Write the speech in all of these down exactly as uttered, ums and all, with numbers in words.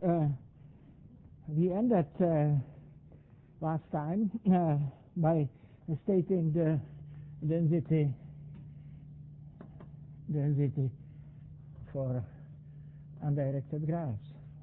uh, we ended uh, last time uh, by stating the density density for undirected graphs.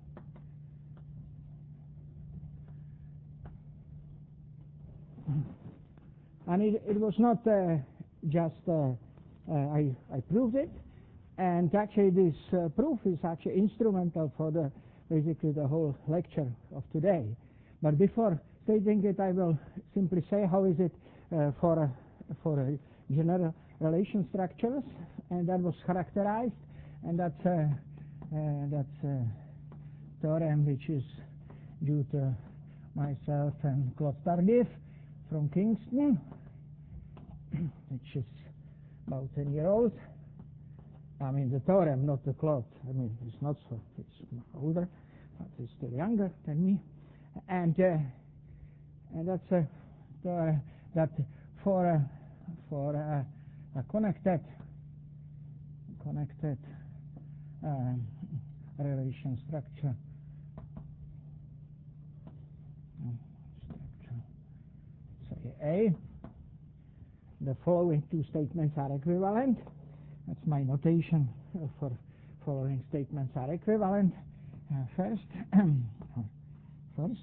And it, it was not uh, just uh, uh, I, I proved it, and actually this uh, proof is actually instrumental for the basically the whole lecture of today. But before stating it, I will simply say how is it uh, for uh, for uh, general relation structures, and that was characterized, and that's uh, uh, that's a theorem which is due to myself and Claude Tardif from Kingston, which is about ten years old. I mean the theorem, not the Claude. I mean it's not so, it's older, but it's still younger than me. And uh, and that's uh, the, that for uh, for uh, a connected connected um, relation structure. structure. Say A. The following two statements are equivalent. That's my notation uh, for following statements are equivalent. Uh, first, first,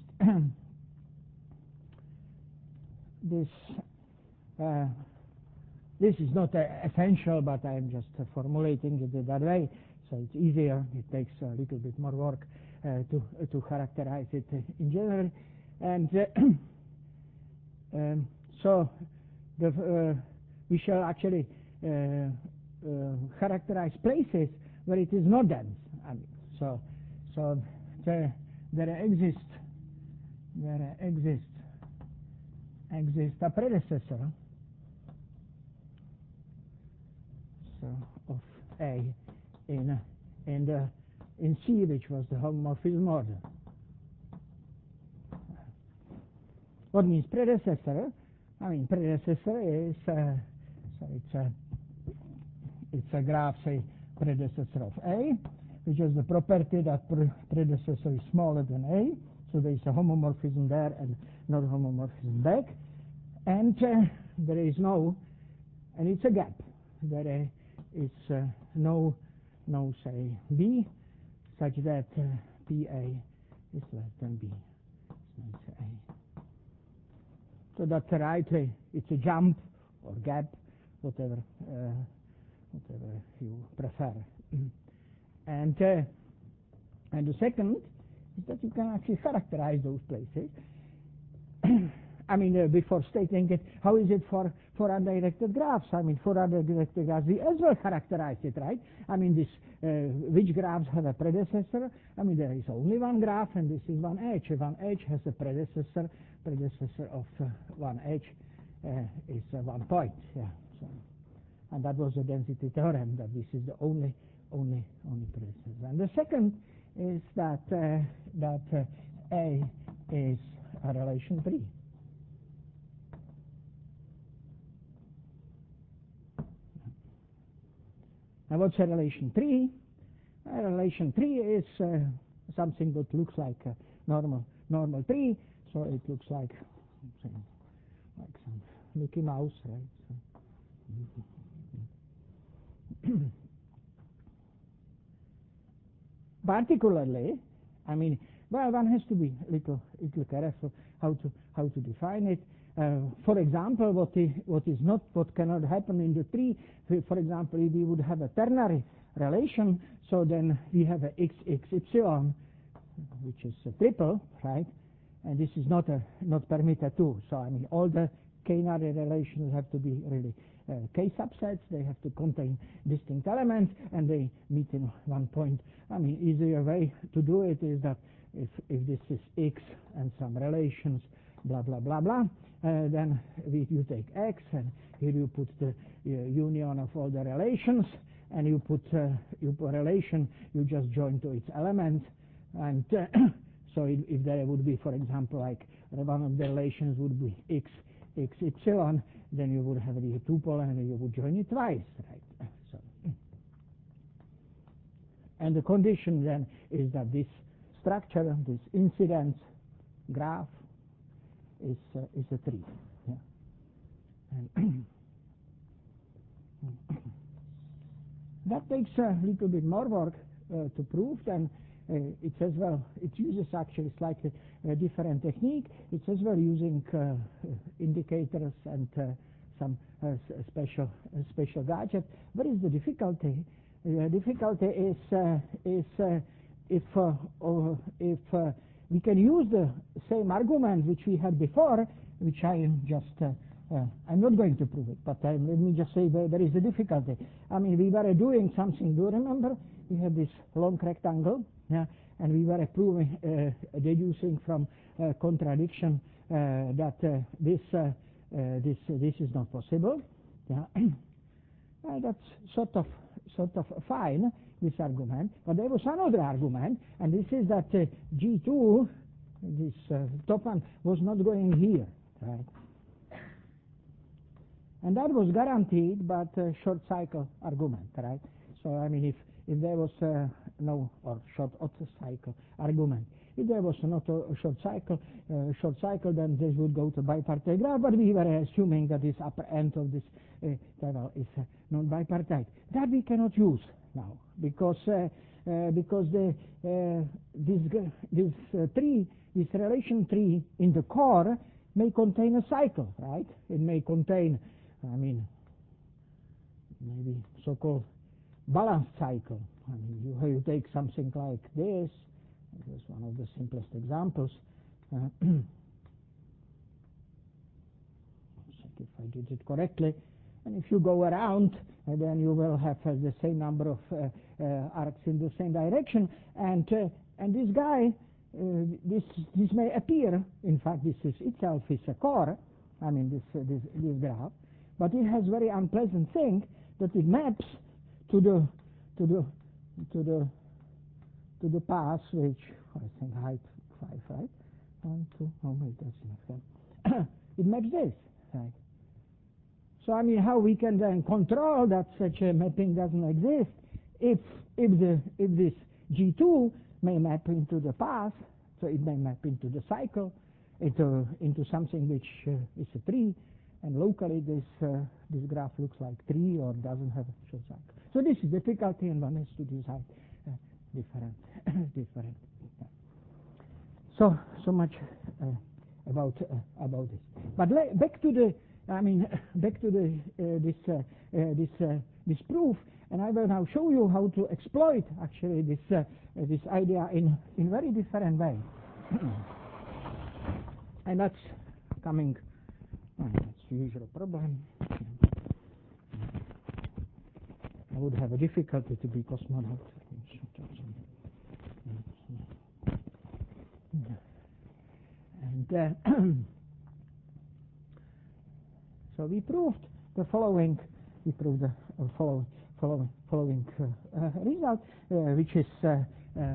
this uh, this is not uh, essential, but I'm just uh, formulating it that way, so it's easier. It takes a little bit more work uh, to uh, to characterize it uh, in general, and uh, um, so the, uh, we shall actually uh, uh, characterize places where it is not dense. I mean, so so there there exists there exists exists a predecessor so of A in in the in C, which was the homomorphism order. What means predecessor? I mean predecessor is uh, so it's a it's a graph, say predecessor of A, which is the property that pre predecessor is smaller than A, so there is a homomorphism there and not homomorphism back, and uh, there is no, and it's a gap. There is uh, no, no say B, such that uh, P A is less than B. So it's A. So that's rightly, it's a jump or gap, whatever, uh, whatever you prefer. And uh, and the second is that you can actually characterize those places. I mean, uh, before stating it, how is it for for undirected graphs? I mean, for undirected graphs, we as well characterize it, right? I mean, this uh, which graphs have a predecessor? I mean, there is only one graph, and this is one edge. One edge has a predecessor. Predecessor of uh, one edge uh, is uh, one point. Yeah. So, and that was the density theorem, that this is the only only only predecessor. And the second is that uh, that uh, A is a relation three. Now, what's a relation three? A relation three is uh, something that looks like a normal normal tree. So it looks like like some Mickey Mouse, right? So, particularly, I mean, well, one has to be a little, little careful how to how to define it. Uh, for example, what is what is not what cannot happen in the tree. For example, if we would have a ternary relation, so then we have a x x y, which is a triple, right? And this is not a not permitted too. So I mean, all the k-nary relations have to be really uh, k subsets. They have to contain distinct elements, and they meet in one point. I mean, easier way to do it is that if if this is x and some relations, blah blah blah blah, uh, then we, you take x, and here you put the uh, union of all the relations, and you put uh, you put a relation, you just join to its elements, and uh, so if, if there would be, for example, like one of the relations would be x x epsilon, then you would have the tuple and you would join it twice, right? So, and the condition then is that this structure, this incidence graph, is uh, is a tree. Yeah. And that takes a little bit more work uh, to prove, and uh, it says, well, it uses actually slightly uh, different technique. It says well using uh, indicators and uh, some uh, special uh, special gadget. What is the difficulty? The difficulty is uh, is uh, if uh, or if uh, we can use the same argument which we had before, which I am just uh, uh, I'm not going to prove it, but uh, let me just say there, there is a difficulty. I mean, we were doing something. Do you remember? We had this long rectangle, yeah, and we were proving, uh, deducing from uh, contradiction uh, that uh, this uh, uh, this uh, this is not possible. Yeah, uh, that's sort of sort of fine, this argument. But there was another argument, and this is that uh, G two, this uh, top one, was not going here, right? And that was guaranteed by a short cycle argument, right? So I mean, if if there was uh, no or short auto cycle argument, if there was not a short cycle, uh, short cycle, then this would go to bipartite graph. But we were assuming that this upper end of this uh, tunnel is uh, non-bipartite. That we cannot use now because uh, uh, because the uh, this this uh, tree, this relation tree in the core may contain a cycle, right? It may contain, I mean, maybe so-called balanced cycle. I mean, you, you take something like this. This is one of the simplest examples. Uh, check if I did it correctly. And if you go around, uh, then you will have uh, the same number of uh, uh, arcs in the same direction. And uh, and this guy, uh, this this may appear. In fact, this is itself is a core. I mean, this uh, this this graph. But it has very unpleasant thing that it maps to the to the to the to the path which I think height five, right? One, two, oh wait, that's enough. It maps this, right? So I mean, how we can then control that such a mapping doesn't exist if if the if this G two may map into the path, so it may map into the cycle, into into something which uh, is a tree. And locally, this uh, this graph looks like tree or doesn't have a short cycle. So this is difficulty, and one has to decide uh, different different. Yeah. So so much uh, about uh, about this. But back to the, I mean, back to the uh, this uh, uh, this uh, this proof, and I will now show you how to exploit actually this uh, this idea in in very different way. And that's coming. Oh, that's the usual problem. I would have a difficulty to be cosmonaut. And uh, so we proved the following. We proved the uh, following following following uh, uh, result, uh, which is. Uh, uh,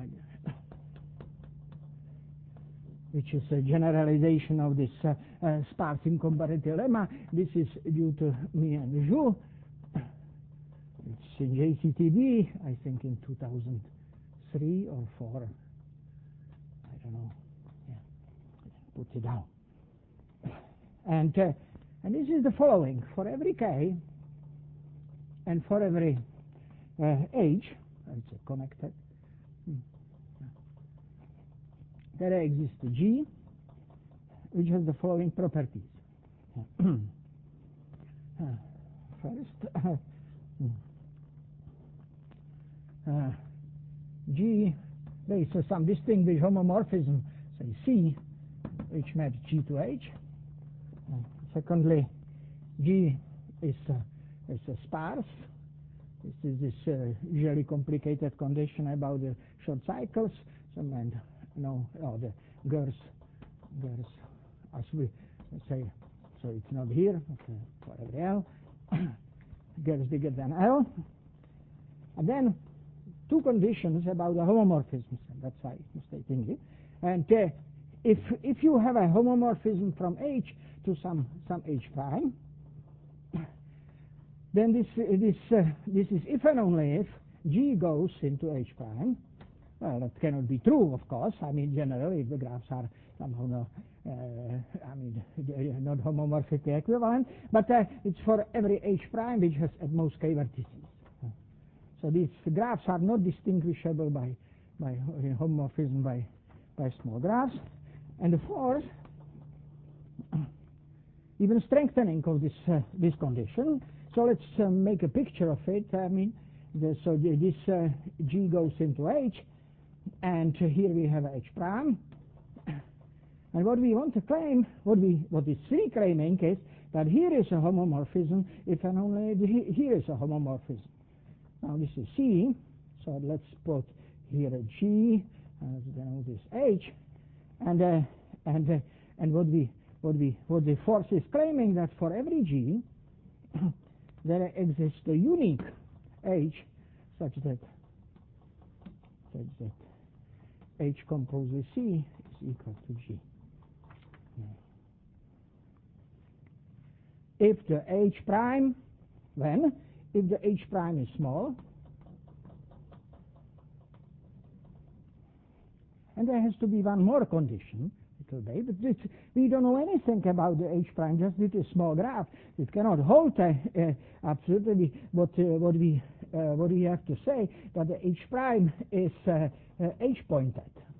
which is a generalization of this uh, uh, sparse incompatibility lemma. This is due to me and Zhu. It's in J C T B, I think in two thousand three or four. I don't know. Yeah, put it down. And uh, and this is the following: for every k and for every uh, h, it's connected. There exists G, which has the following properties. First, uh, G, there is uh, some distinguished homomorphism, say C, which maps G to H. Uh, secondly, G is, uh, is uh, sparse. This is this uh, usually complicated condition about the short cycles. Some and No, oh, the Gers, Gers, as we say, so it's not here, okay, for every L, Gers bigger than L. And then two conditions about the homomorphisms, and that's why I'm stating it. And uh, if if you have a homomorphism from H to some some H prime, then this this uh, this is if and only if G goes into H prime. Well, that cannot be true, of course. I mean, generally, if the graphs are somehow no, uh, I mean, not homomorphically equivalent, but uh, it's for every h prime which has at most k vertices. So these graphs are not distinguishable by by homomorphism by by small graphs. And the fourth, even strengthening of this uh, this condition. So let's uh, make a picture of it. I mean, the, so the, this uh, G goes into H, and uh, here we have H prime. And what we want to claim, what we what is really claiming is that here is a homomorphism if and only the, here is a homomorphism. Now this is C, so let's put here a G, and then this H, and uh, and uh, and what we what we what the force is claiming that for every G there exists a unique H such that such that H composes C is equal to G. If the H prime, when if the H prime is small, and there has to be one more condition, today, but this, we don't know anything about the H prime, just with a small graph. It cannot hold uh, uh, absolutely what uh, what we uh, what we have to say that the H prime is uh, uh, H pointed,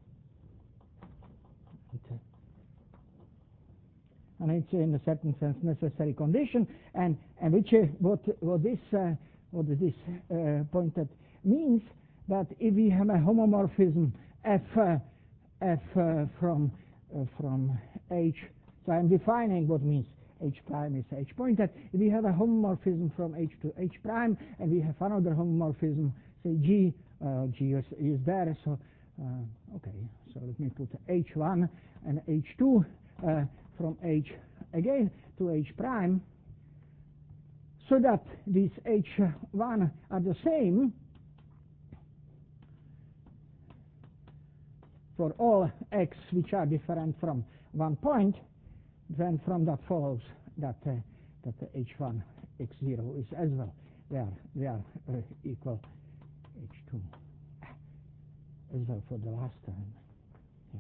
and it's in a certain sense necessary condition, and and which uh, what what this uh, what this uh, pointed means that if we have a homomorphism f uh, f uh, from Uh, from H, so I'm defining what means H prime is H pointed. If we have a homomorphism from H to H prime, and we have another homomorphism, say G, uh, G is, is there, so uh, okay, so let me put H one and H two uh, from H again to H prime, so that these H one are the same for all x which are different from one point, then from that follows that uh, that the H one x zero is as well. They are they are uh, equal H two as well for the last term. Yeah.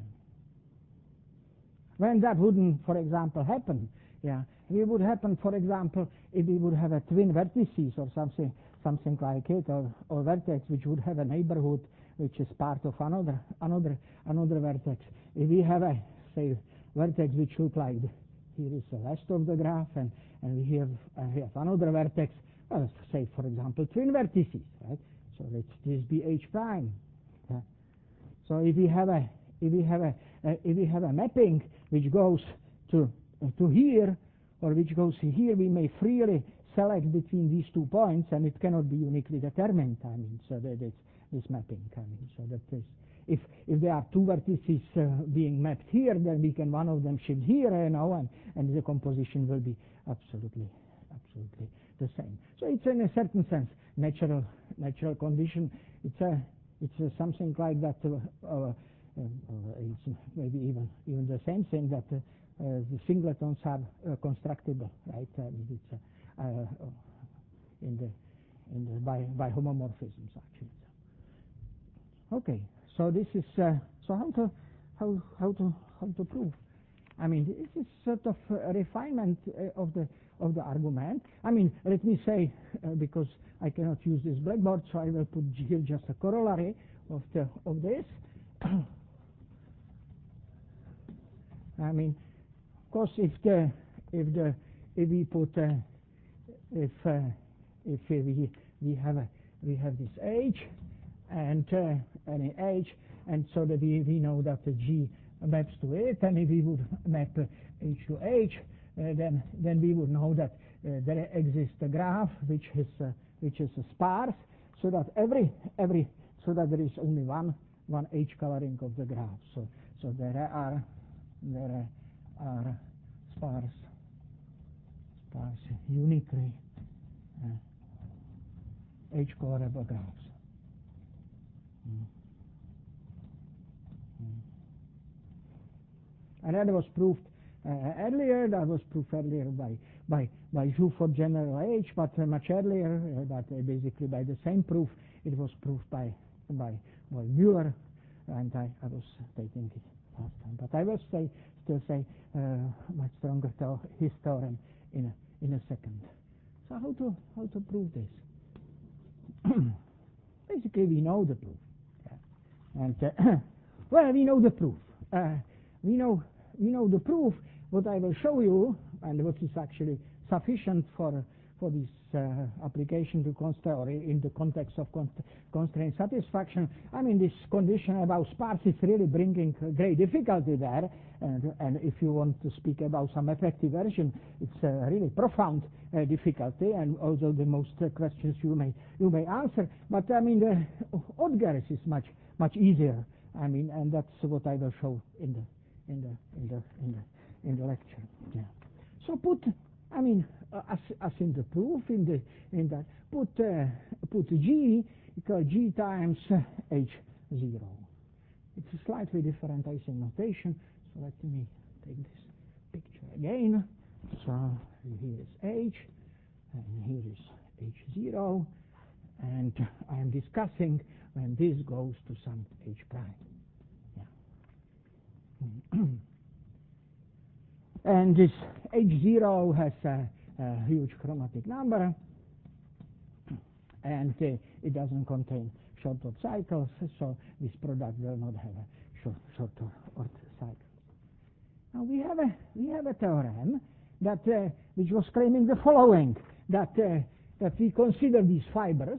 When that wouldn't, for example, happen, yeah, it would happen, for example, if we would have a twin vertices or something something like it, or or vertex which would have a neighborhood which is part of another another another vertex. If we have a say vertex which look like the, here is the rest of the graph, and and we have uh, we have another vertex, well, say for example twin vertices, right? So let this be H prime. Yeah. So if we have a if we have a uh, if we have a mapping which goes to uh, to here, or which goes here, we may freely select between these two points, and it cannot be uniquely determined. I mean, so that it's this mapping coming, so that is, if if there are two vertices uh, being mapped here, then we can one of them shift here, you know, and and the composition will be absolutely absolutely the same. So it's in a certain sense natural natural condition. It's a it's a something like that. Uh, uh, uh, it's maybe even even the same thing that uh, uh, the singletons are uh, constructible, right? I mean, it's uh, uh, in the in the by by homomorphisms actually. Okay, so this is uh, so how to how how to how to prove. I mean, this is sort of a refinement uh, of the of the argument. I mean, let me say uh, because I cannot use this blackboard, so I will put here just a corollary of the of this. I mean, of course, if the if the if we put uh, if uh, if we we have a we have this H and uh, an H, and so that we, we know that the G maps to it, and if we would map uh, H to H, uh, then then we would know that uh, there exists a graph which is uh, which is uh, sparse, so that every every so that there is only one one H coloring of the graph. So so there are there are sparse sparse uniquely uh, H colorable graphs. Mm. Mm. And that was proved uh, earlier. That was proved earlier by by by Zhu for general H, but uh, much earlier. Uh, that uh, basically by the same proof, it was proved by by by Müller and I, I was stating it last time. But I will say, still say uh, much stronger to his theorem in a, in a second. So how to how to prove this? Basically, we know the proof, yeah. and uh, well, we know the proof. Uh, we know we know the proof. What I will show you, and what is actually sufficient for for this uh, application to constraint, or in the context of const constraint satisfaction. I mean, this condition about sparse is really bringing great difficulty there. And, and if you want to speak about some effective version, it's a really profound uh, difficulty, and also the most uh, questions you may you may answer. But I mean, the Odgers is much much easier. I mean, and that's what I will show in the in the in the in the in the lecture. Yeah. So put, I mean, uh, as as in the proof, in the in that put uh, put G equal G times uh, H zero. It's a slightly different Ising notation. So let me take this picture again. So here is H, and here is H zero, and I am discussing when this goes to some H prime. Yeah. And this H zero has a, a huge chromatic number, and uh, it doesn't contain short-order cycles, so this product will not have a short, short-order cycle. Now we have a we have a theorem that uh, which was claiming the following: that uh, that we consider these fibers.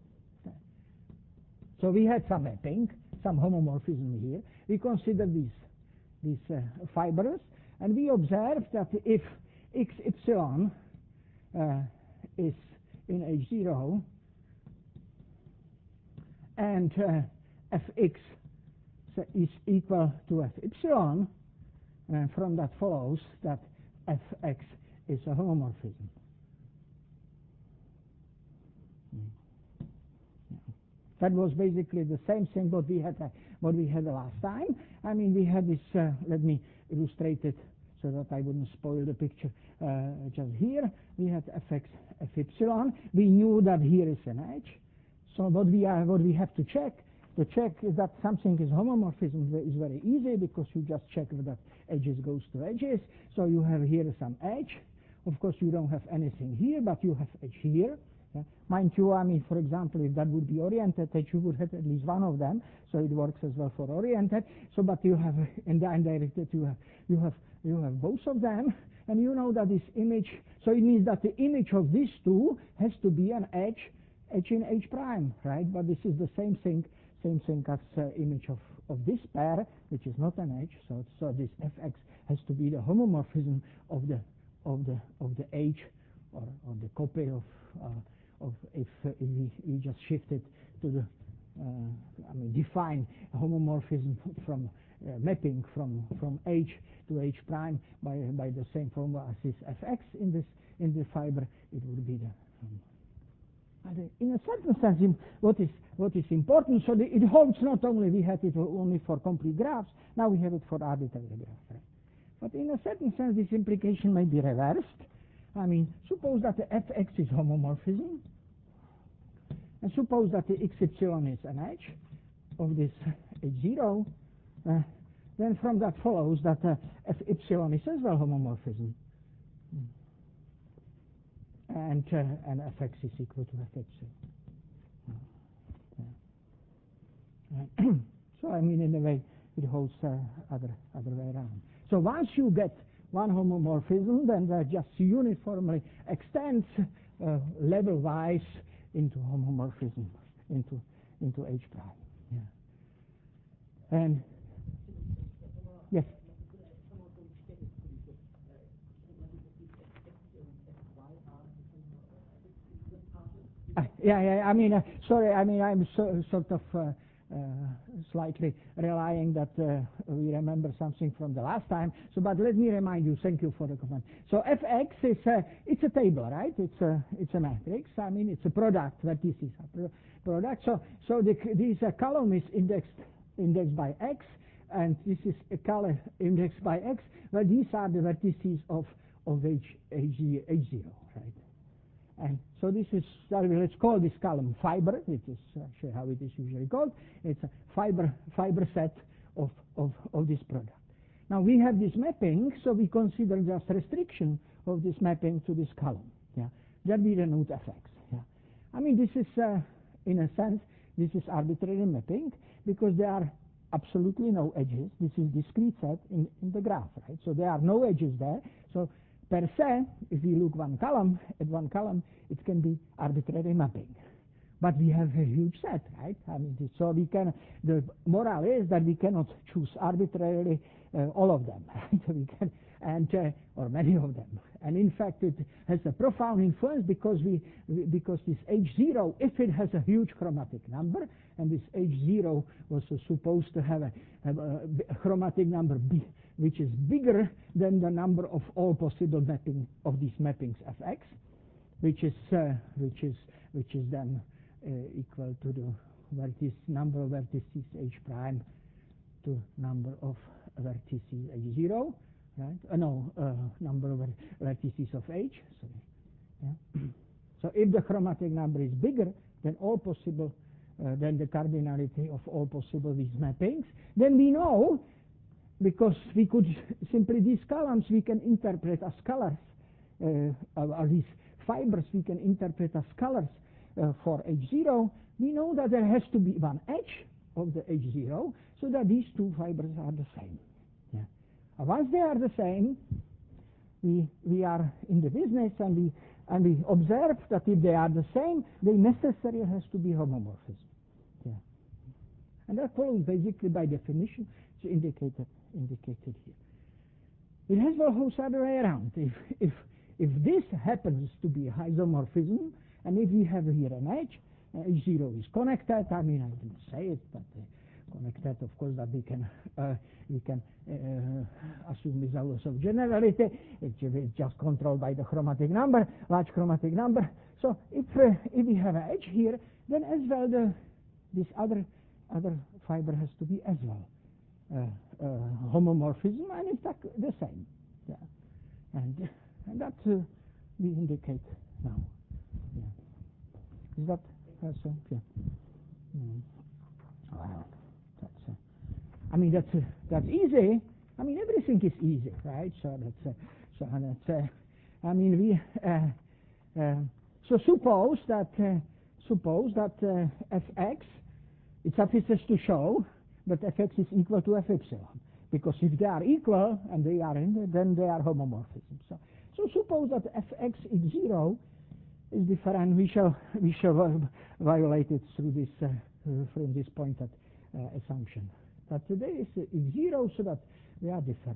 So we had some mapping, some homomorphism here. We consider these these uh, fibers, and we observed that if x epsilon uh, is in H zero and uh, fx is equal to f epsilon, and from that follows that fx is a homomorphism. Mm. Yeah. That was basically the same thing what we had uh, what we had the last time. I mean, we had this. Uh, let me illustrate it so that I wouldn't spoil the picture. Uh, just here we had fx f epsilon. We knew that here is an edge. So what we are what we have to check. The check is that something is homomorphism is very easy, because you just check that edges goes to edges. So you have here some edge. Of course, you don't have anything here, but you have edge here. Yeah. Mind you, I mean, for example, if that would be oriented edge, you would have at least one of them, so it works as well for oriented. So, but you have in the undirected, you have you have you have both of them, and you know that this image. So it means that the image of these two has to be an edge, edge in H prime, right? But this is the same thing. Same thing as uh, image of, of this pair, which is not an edge. So, so this fx has to be the homomorphism of the of the of the H, or, or the copy of uh, of if, uh, if we, we just shift it to the uh, I mean define homomorphism from uh, mapping from from H to H prime by by the same formula as this fx in this in the fiber, it would be the um, And in a certain sense, what is what is important, so the, it holds not only we had it only for complete graphs, now we have it for arbitrary graphs. Right? But in a certain sense, this implication may be reversed. I mean, suppose that the fx is homomorphism, and suppose that the x epsilon is an edge of this H zero, uh, then from that follows that uh, f epsilon is as well homomorphism. And, uh, and fx is equal to f epsilon. Yeah. So I mean, in a way, it holds uh, other other way around. So once you get one homomorphism, then that just uniformly extends uh, level-wise into homomorphism, into into H prime. Yeah. And yes. Uh, yeah, yeah. I mean, uh, sorry. I mean, I'm so, sort of uh, uh, slightly relying that uh, we remember something from the last time. So, but let me remind you. Thank you for the comment. So, fx is uh, it's a table, right? It's a it's a matrix. I mean, it's a product. Vertices are product. So, so the, this uh, column is indexed indexed by x, and this is a column indexed by x. Well, these are the vertices of of H H, H zero, right? And so this is, uh, let's call this column fiber. It is actually how it is usually called. It's a fiber fiber set of, of, of this product. Now we have this mapping, so we consider just restriction of this mapping to this column. Yeah, that we denote F X. Yeah, I mean this is, uh, in a sense, this is arbitrary mapping because there are absolutely no edges. This is discrete set in, in the graph, right? So there are no edges there. So per se, if we look one column at one column, it can be arbitrary mapping. But we have a huge set, right? I mean, so we can. The moral is that we cannot choose arbitrarily uh, all of them, right? we can, and uh, or many of them. And in fact, it has a profound influence because we because this H zero, if it has a huge chromatic number, and this H zero was uh, supposed to have a, have a, a chromatic number B, which is bigger than the number of all possible mapping of these mappings F X, which is uh, which is which is then uh, equal to the vertice number of vertices H prime to number of vertices H zero, right? Uh, no, uh, number of vertices of H. Sorry. Yeah. So if the chromatic number is bigger than all possible, uh, than the cardinality of all possible these mappings, then we know, because we could simply these columns we can interpret as colors, uh, or these fibers we can interpret as colors uh, for H zero. We know that there has to be one edge of the H zero, so that these two fibers are the same. Yeah. And once they are the same, we we are in the business, and we and we observe that if they are the same, they necessarily has to be homomorphism. Yeah. And that follows basically by definition. It's indicated indicated here. It has goes the other way around. If if if this happens to be isomorphism, and if we have here an edge, uh, H zero is connected. I mean, I didn't say it, but uh, connected, of course, that we can uh, we can uh, assume is a loss of generality. It's just controlled by the chromatic number, large chromatic number. So if uh, if we have an edge here, then as well the this other other fiber has to be as well uh, uh, homomorphism, and in fact the same. Yeah, and and that uh, we indicate now. Yeah, is that uh, so? Yeah. Mm. Wow. That's, uh, I mean, that's uh, that's easy. I mean, everything is easy, right? So that's uh, so that's. Uh, I mean, we. Uh, uh, so suppose that uh, suppose that uh, F X, it suffices to show that F X is equal to F epsilon, because if they are equal and they are in, then they are homomorphism. So so suppose that F X is zero is different. We shall we shall uh, violate it through this uh, uh, from this pointed uh, assumption. But today is, uh, is zero, so that they are different.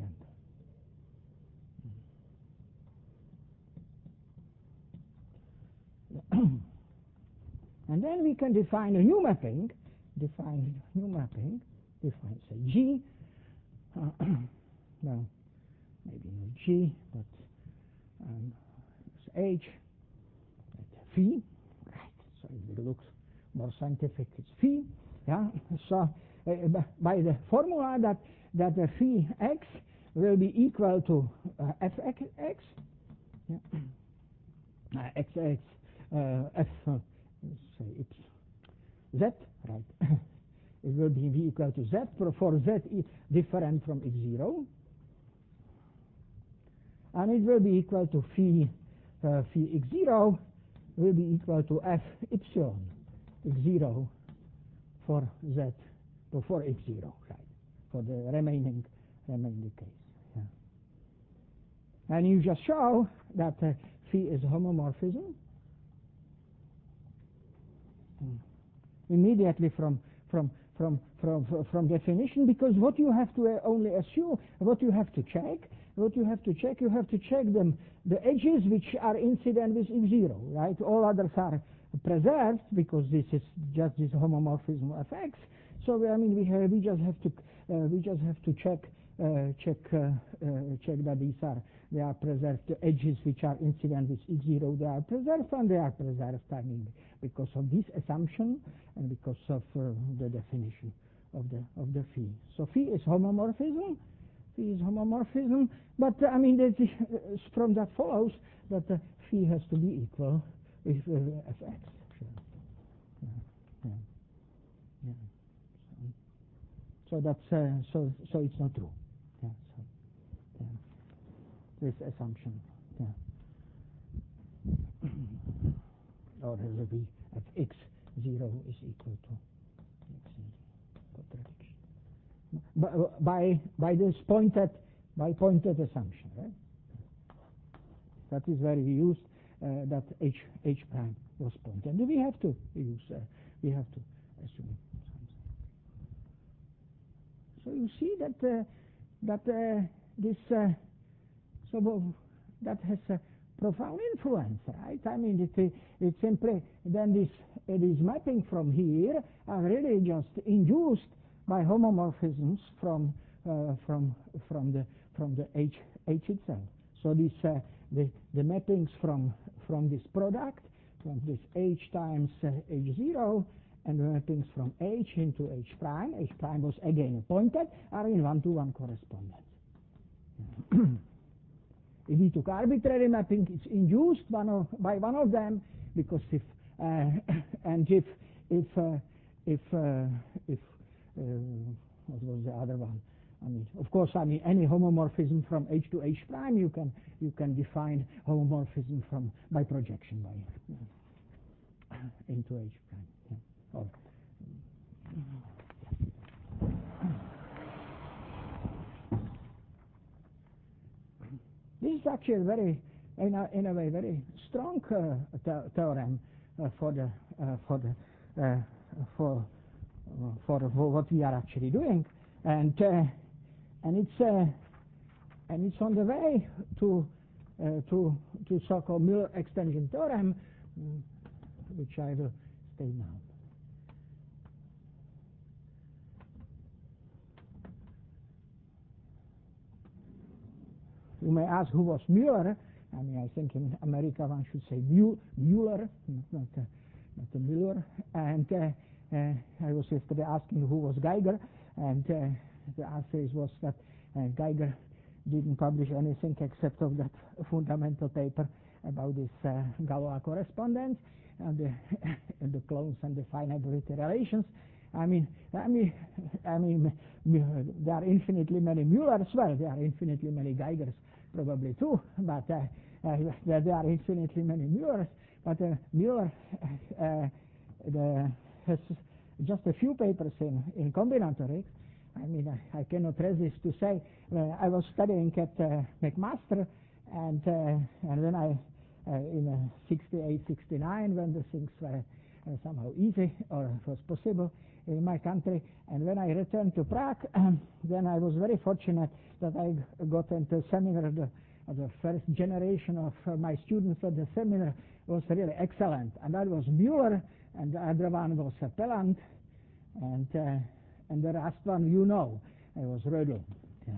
And then we can define a new mapping. Define a new mapping. Define say G. Uh, well, maybe not G, but um, H. Phi, right? So if it looks more scientific, it's phi. Yeah. So uh, by the formula that that the phi x will be equal to uh, f x x, yeah. uh, x x uh, f uh, say it's z, right? It will be v equal to z for, for z is different from x zero, and it will be equal to phi uh, phi x zero will be equal to f epsilon x zero for z, for x zero, right? For the remaining remaining case. Yeah. And you just show that uh, phi is homomorphism mm. immediately from from from from from definition, because what you have to uh, only assume, what you have to check, what you have to check, you have to check them, the edges which are incident with x zero, right? All others are preserved because this is just this homomorphism of x. So I mean, we have, we just have to uh, we just have to check uh, check uh, uh, check that these are they are preserved. The edges which are incident with x zero, they are preserved, and they are preserved. I mean, because of this assumption and because of uh, the definition of the of the phi. So phi is homomorphism. Phi is homomorphism, but uh, I mean, uh, from that follows that uh, phi has to be equal if, uh, f x. Sure. Yeah. Yeah. Yeah. So, so that's uh, so so it's not true. Yeah. So yeah. This assumption. Yeah. Or will be at x zero is equal to x contradiction. By, by by this pointed by pointed assumption, right? That is where we used uh, that h h prime was pointed. And we have to use uh, we have to assume something. So you see that uh, that uh, this uh, so that has a profound influence, right? I mean, it it simply then this uh, this mapping from here are really just induced by homomorphisms from uh, from from the from the h h itself. So this uh, the the mappings from from this product from this h times uh, h zero and the mappings from h into h prime, h prime was again pointed, are in one-to-one correspondence. If we took arbitrary mapping, it's induced one of, by one of them, because if uh, and if if uh, if uh, if uh, what was the other one? I mean, of course, I mean any homomorphism from h to h prime, you can you can define homomorphism from by projection by uh, into h prime. Yeah. Or, this is actually a very, in a, in a way, very strong uh, the theorem uh, for the uh, for the uh, for, uh, for for what we are actually doing, and uh, and it's uh, and it's on the way to uh, to to so-called Müller extension theorem, which I will state now. You may ask who was Müller. I mean, I think in America one should say Müller, not uh, not a Müller. And uh, uh, I was yesterday asking who was Geiger, and uh, the answer is was that uh, Geiger didn't publish anything except of that fundamental paper about this uh, Galois correspondence and the, and the clones and the finability relations. I mean, I mean, I mean, there are infinitely many Müllers. Well, there are infinitely many Geigers, probably too. But uh, uh, there are infinitely many Müllers. But uh, Müller uh, the, has just a few papers in in combinatorics. I mean, I, I cannot resist to say uh, I was studying at uh, McMaster, and uh, and then I uh, in uh, sixty-eight, sixty-nine, when the things were uh, somehow easy or was possible in my country, and when I returned to Prague, um, then I was very fortunate that I got into a seminar. The, the first generation of uh, my students at the seminar was really excellent, and that was Müller, and the other one was uh, Pelland, and uh, and the last one you know, it was Rödl. Yeah.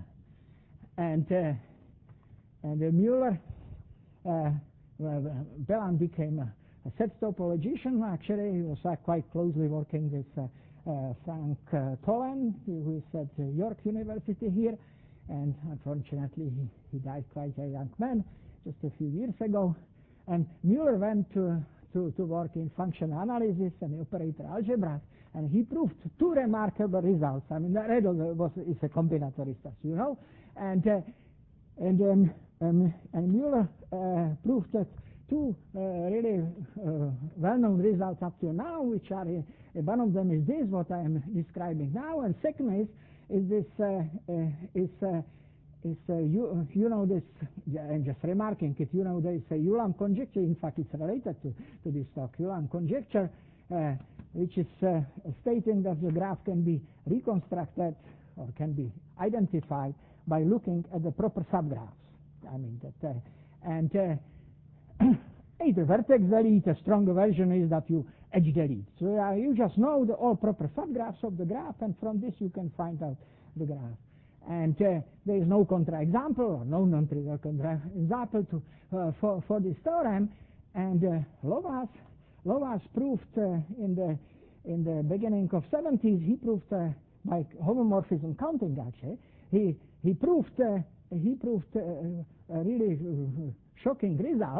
And uh, and uh, Müller, uh, well, Pelland became a, a set topologician. Actually, he was uh, quite closely working with uh, uh, Frank uh, Tolan, who is at uh, York University here, and unfortunately he, he died quite a young man just a few years ago. And Müller went to to, to work in functional analysis and operator algebra, and he proved two remarkable results. I mean, Rödl was is a combinatorist, as you know, and uh, and um, um, and Müller uh, proved that two uh, really uh, well-known results up to now, which are uh, one of them is this, what I am describing now, and second is is this uh, uh, is uh, is uh, you you know this. I'm just remarking it. You know, there is a Ulam conjecture. In fact, it's related to to this talk. Ulam conjecture, uh, which is uh, stating that the graph can be reconstructed or can be identified by looking at the proper subgraphs. I mean that, uh, and uh, the vertex delete. A stronger version is that you edge delete. So uh, you just know the all proper subgraphs of the graph, and from this you can find out the graph. And uh, there is no counterexample or no non-trivial counterexample to uh, for for this theorem. And uh, Lovász Lovász proved uh, in the in the beginning of seventies. He proved uh, by homomorphism counting. Actually, he he proved uh, he proved uh, a really uh, shocking result.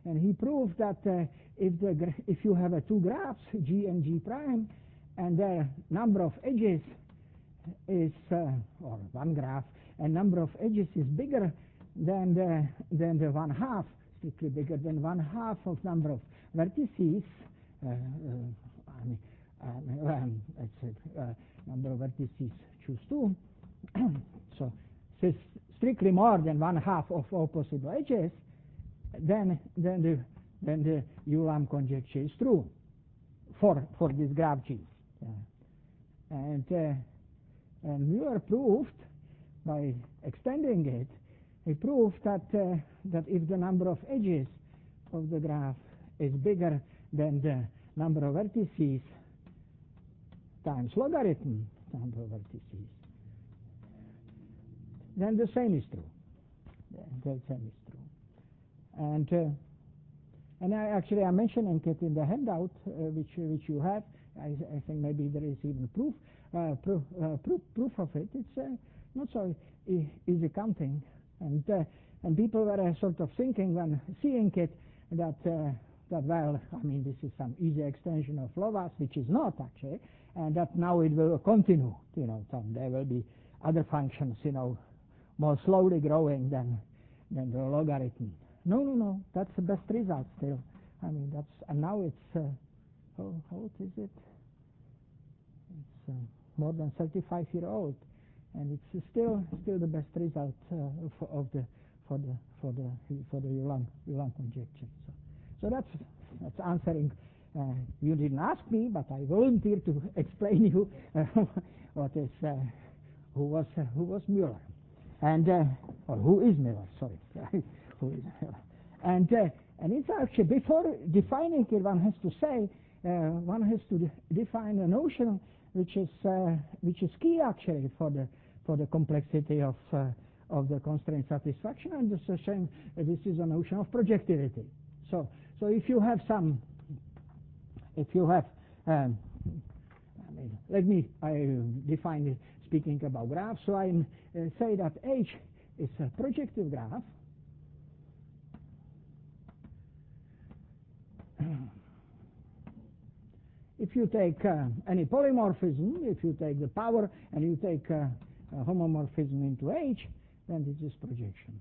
and he proved that uh, if the if you have a two graphs, G and G prime, and the number of edges is uh, or one graph, and number of edges is bigger than the than the one half, strictly bigger than one half of number of vertices. Uh, uh, I mean, um, um, it's a, uh, number of vertices, choose two. So, so it's strictly more than one half of all possible edges. Then, then the then the Ulam conjecture is true for for this graph G. Yeah. And uh, and Mueller proved by extending it, he proved that uh, that if the number of edges of the graph is bigger than the number of vertices times logarithm number of vertices, then the same is true. The same is true. And uh, and I actually I'm mentioning it in the handout uh, which which you have. I, I think maybe there is even proof uh, proof, uh, proof proof of it. It's uh, not so e easy counting, and uh, and people were uh, sort of thinking when seeing it that uh, that well, I mean this is some easy extension of Lovász, which is not actually, and that now it will continue. You know, so there will be other functions, you know, more slowly growing than than the logarithm. No, no, no, that's the best result still. I mean that's and now it's. Uh, Oh, how old is it? It's uh, more than thirty-five year old, and it's still still the best result uh, for, of the for the for the for the Ulam Ulam conjecture. So, so that's that's answering. Uh, you didn't ask me, but I volunteered to explain you uh, what is uh, who was uh, who was Mueller, and uh, or who is Mueller? Sorry, who is Mueller? And uh, and it's actually before defining it, one has to say. Uh, one has to de define a notion which is uh, which is key actually for the for the complexity of uh, of the constraint satisfaction, and this is, uh, this is a notion of projectivity. So so if you have some if you have um, I mean let me I define it speaking about graphs. So I uh, say that H is a projective graph. If you take uh, any polymorphism, if you take the power and you take uh, a homomorphism into H, then this is projection.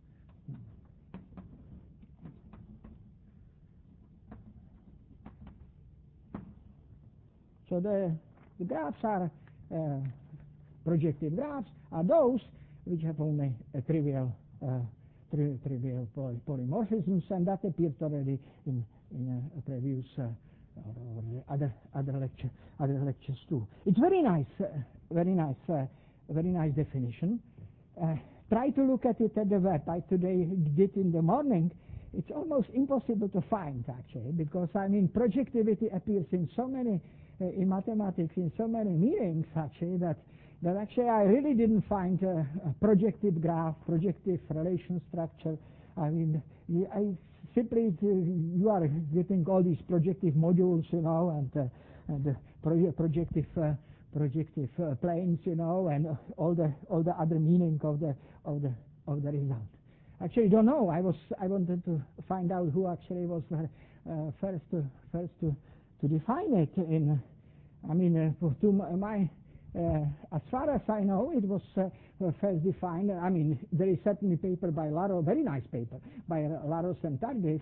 So, so the, the graphs are uh, projective graphs are those which have only a trivial uh, tri trivial poly polymorphisms, and that appeared already in in a, a previous. Uh, Or, or other other lecture other lectures too. It's very nice, uh, very nice, uh, very nice definition. Uh, try to look at it at the web. I today did in the morning. It's almost impossible to find actually, because I mean projectivity appears in so many uh, in mathematics in so many meanings actually that that actually I really didn't find a, a projective graph, projective relation structure. I mean I. Simply, uh, you are getting all these projective modules, you know, and uh, and uh, pro projective uh, projective uh, planes, you know, and uh, all the all the other meaning of the of the of the result. Actually, don't know. I was I wanted to find out who actually was uh, uh, first to first to to define it. In, I mean, uh, to my. Uh, as far as I know, it was uh, first defined. I mean, there is certainly a paper by Laro, very nice paper by Laros and Tardif,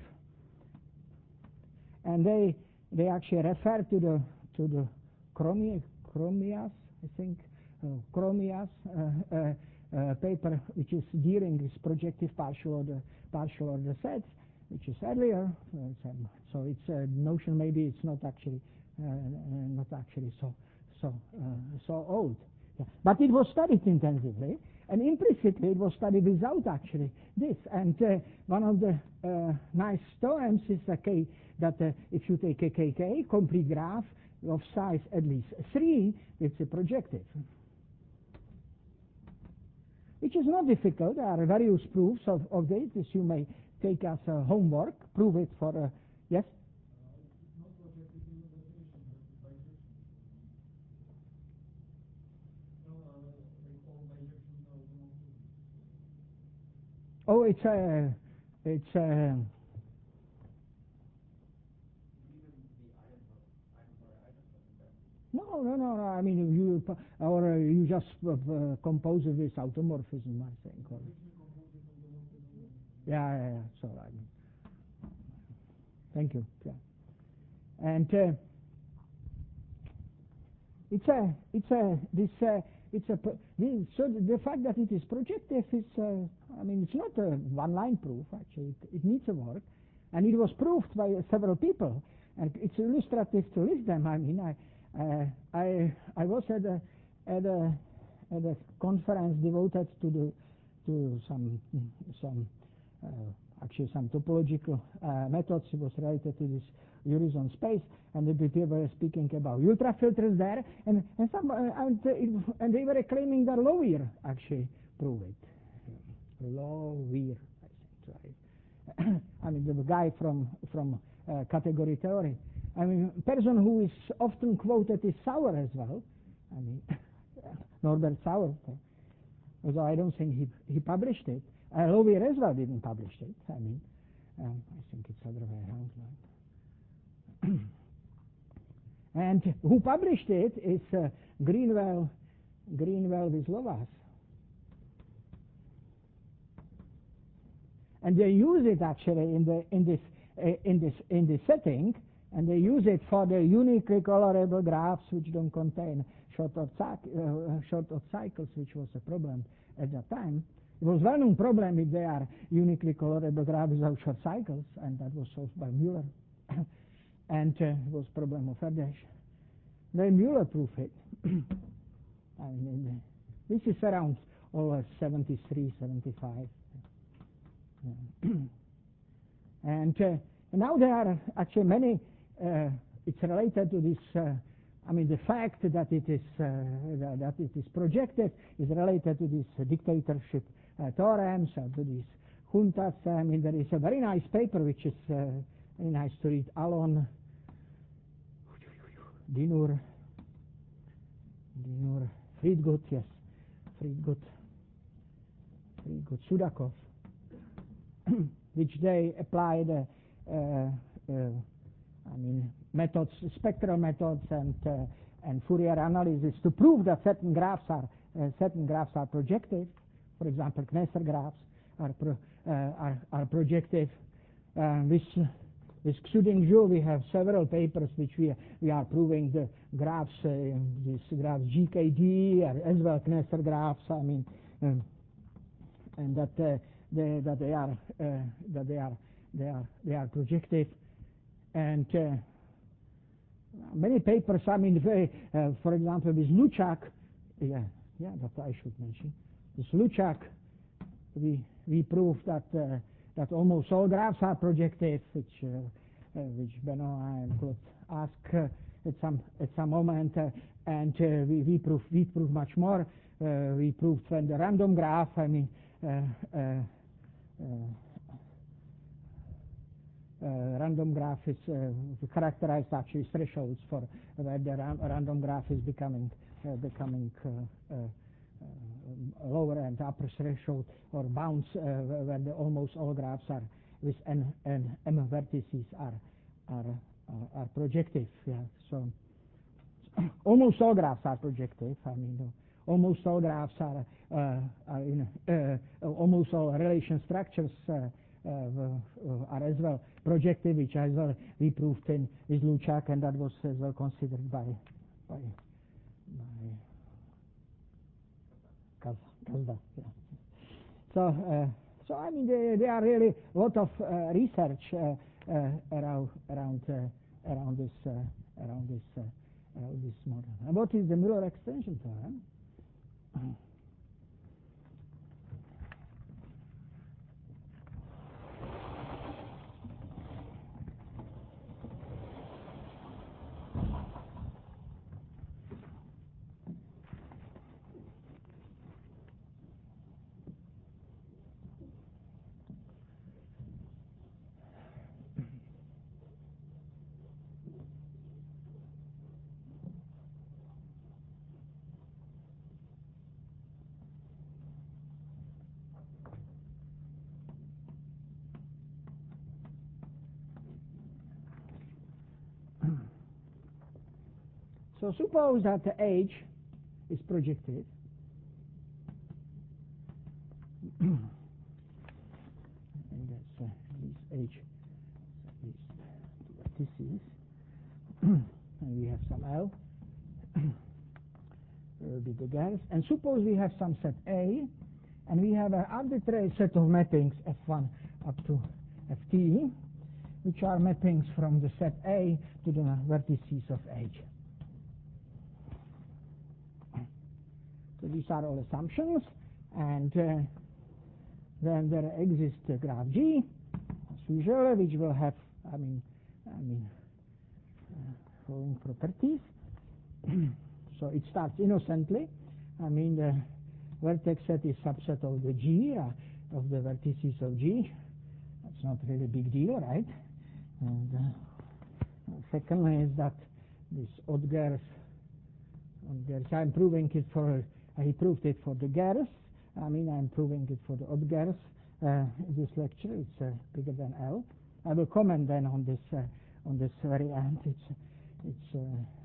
and they they actually refer to the to the Chromi, Chromias, I think, uh, Chromias uh, uh, uh, paper, which is dealing with projective partial order partial order sets, which is earlier. Uh, so it's a notion. Maybe it's not actually uh, not actually so. So, uh, so old. Yeah. But it was studied intensively, and implicitly it was studied without actually this. And uh, one of the uh, nice theorems is okay, that uh, if you take a K K, complete graph of size at least three, it's a projective. Which is not difficult. There are various proofs of, of this. This you may take as uh, homework, prove it for, uh, yes? Oh, it's a, it's a, no, no, no. I mean, you or you just uh, uh, compose this automorphism, I think. Or, yeah, yeah, yeah. So I mean, thank you. Yeah, and uh, it's a, it's a, this, uh, it's a. This, so the fact that it is projective is, uh, I mean, it's not a one-line proof. Actually, it, it needs a work, and it was proved by several people, and it's illustrative to list them. I mean, I. Uh, I I was at a at a at a conference devoted to the to some some uh, actually some topological uh, methods. It was related to this Horizon space, and the people were speaking about ultrafilters there, and and some uh, and, uh, it, and they were claiming that Lowier actually proved it. Lowier, I think, right? I mean, the guy from from uh, category theory. I mean, a person who is often quoted is Sauer as well. I mean, Norbert Sauer. Although I don't think he he published it. Uh, Lowier as well didn't publish it. I mean, um, I think it's other way around. Right? And who published it is uh, Greenwell, Greenwell with Lovaas. And they use it actually in the in this uh, in this in this setting. And they use it for the uniquely colorable graphs which don't contain short of, uh, short of cycles, which was a problem at that time. It was one known problem if they are uniquely colorable graphs without short cycles, and that was solved by Mueller. And uh, it was problem of Erdős. Then Mueller proved it. I mean, this is around oh, seventy-three, seventy-five. Yeah. And uh, now there are actually many. Uh, it's related to this. Uh, I mean, the fact that it is uh, that, that it is projected is related to this uh, dictatorship uh, theorems and to these juntas. I mean, there is a very nice paper which is uh, very nice to read. Alon Dinur Dinur Friedgut, yes, Friedgut Friedgut Sudakov, which they applied. Uh, uh, uh, I mean, methods, spectral methods, and uh, and Fourier analysis to prove that certain graphs are uh, certain graphs are projective. For example, Kneser graphs are pro, uh, are, are projective. Uh, with with Xu-Ding-Zhu, we have several papers which we we are proving the graphs, uh, these graphs G K D, or as well Kneser graphs. I mean, um, and that uh, they, that they are uh, that they are they are they are projective. And uh, many papers, I mean, very, uh, for example, with Luchak, yeah, yeah, that I should mention. With Luchak, we we proved that uh, that almost all graphs are projective, which uh, uh, which Benoit and Claude ask uh, at some at some moment, uh, and uh, we we proved we proved much more. Uh, we proved when the random graph, I mean. Uh, uh, uh, Uh, random graph is uh, characterized actually thresholds for where the ra random graph is becoming uh, becoming uh, uh, uh, lower and upper threshold, or bounds uh, where the almost all graphs are with n and m vertices are are uh, are projective. Yeah, so almost all graphs are projective. I mean, uh, almost all graphs are uh, are in uh, almost all relation structures. Uh, Uh, uh, are as well projective, which as well we proved in with Luchak, and that was as well considered by by by Kazda. Yeah. So uh, so I mean there, there are really a lot of uh, research uh, uh, around around uh, around this uh, around this uh, around this model. And what is the Mueller extension theorem? So suppose that the H is projected. And that's uh, this H, these two vertices. And we have some L. Will be the gas. And suppose we have some set A, and we have an arbitrary set of mappings F one up to F T, which are mappings from the set A to the vertices of H. So these are all assumptions, and uh, then there exists a graph G, as usual, which will have, I mean, I mean, uh, following properties. So it starts innocently. I mean, the vertex set is subset of the G, uh, of the vertices of G. That's not really a big deal, right? And uh, secondly is that this Odgers, Odgers, I'm proving it for, I proved it for the Gers. I mean, I'm proving it for the Odgers. Uh, this lecture, it's uh, bigger than L. I will comment then on this, uh, on this very end. It's, it's, uh,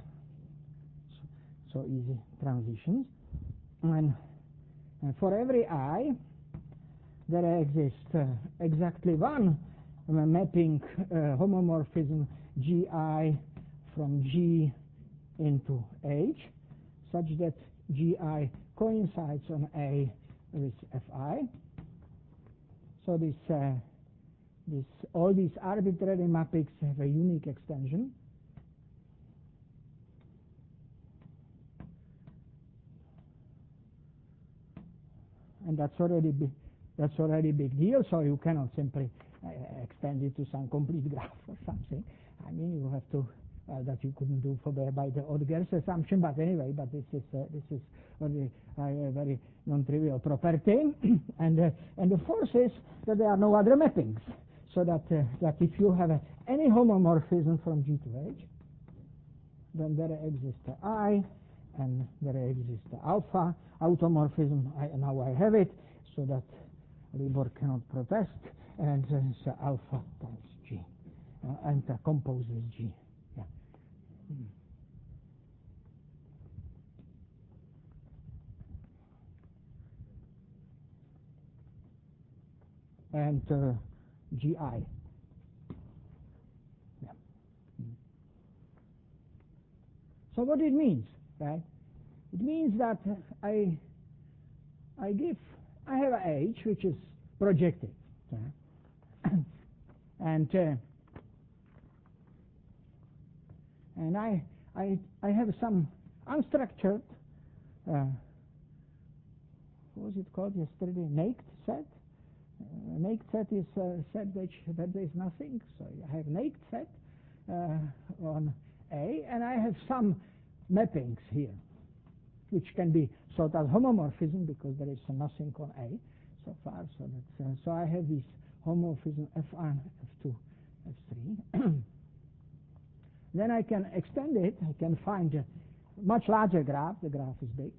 so easy transitions. And, and for every I, there exists uh, exactly one uh, mapping uh, homomorphism G I from G into H, such that G I coincides on A with F I. So this, uh, this, all these arbitrary mappings have a unique extension. And that's already big, that's already a big deal. So you cannot simply uh, extend it to some complete graph or something. I mean, you have to uh, that you couldn't do for the, by the Odgers assumption. But anyway, but this is uh, this is only uh, a very non-trivial property. and uh, and the force is that there are no other mappings. So that uh, that if you have uh, any homomorphism from G to H, then there exists a I, and there exists a alpha automorphism. I, now I have it, so that Libor cannot protest, and uh, so alpha times G, uh, and uh, composes G. Yeah. Mm. And uh, G I. Yeah. Mm. So what it means, right? It means that I I give I have a H which is projected, uh, and uh, and I I I have some unstructured. Uh, what was it called yesterday? Naked set. Uh, naked set is a set which that there is nothing. So I have naked set uh, on A, and I have some mappings here, which can be sort of homomorphism because there is nothing on A so far. So that's uh, so I have this homomorphism F one, F two, F three. Then I can extend it. I can find a much larger graph. The graph is big,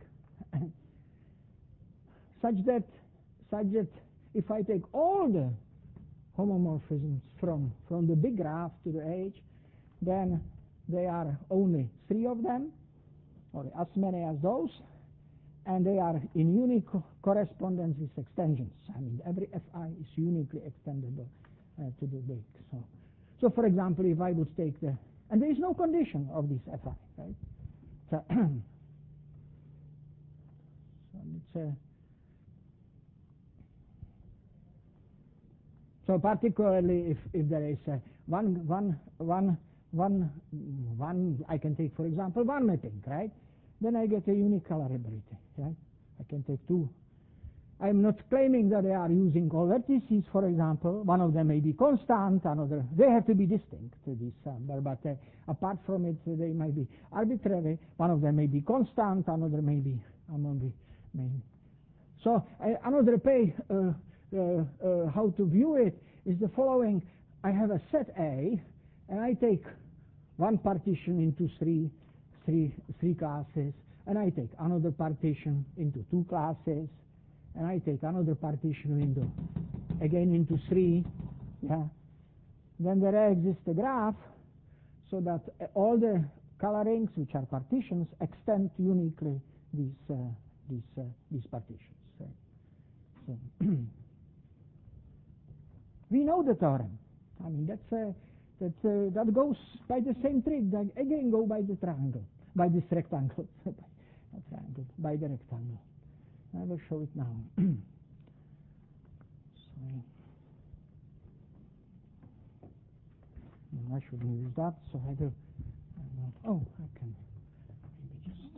such that such that if I take all the homomorphisms from from the big graph to the H, then there are only three of them, or as many as those, and they are in unique correspondence with extensions. I mean, every F I is uniquely extendable uh, to the big. So, so for example, if I would take the, and there is no condition of this F I, right? So, so it's a, so particularly if, if there is a one, one, one, one, one, I can take, for example, one mapping, right? Then I get a unique colorability, right? I can take two. I'm not claiming that they are using all vertices, for example. One of them may be constant, another, they have to be distinct to this number, but uh, apart from it, uh, they might be arbitrary. One of them may be constant, another may be, maybe, maybe. So uh, another way uh, uh, uh, how to view it is the following. I have a set A, and I take one partition into three, three, three classes, and I take another partition into two classes, and I take another partition into, again into three, yeah. Then there exists a graph, so that all the colorings, which are partitions, extend uniquely these uh, these uh, these partitions. Uh, so we know the theorem. I mean that's uh, that uh, that goes by the same trick. That again go by the triangle, by this rectangle, not triangle, by the rectangle. I will show it now. Sorry. I shouldn't use that, so I will. I will oh, I can maybe just.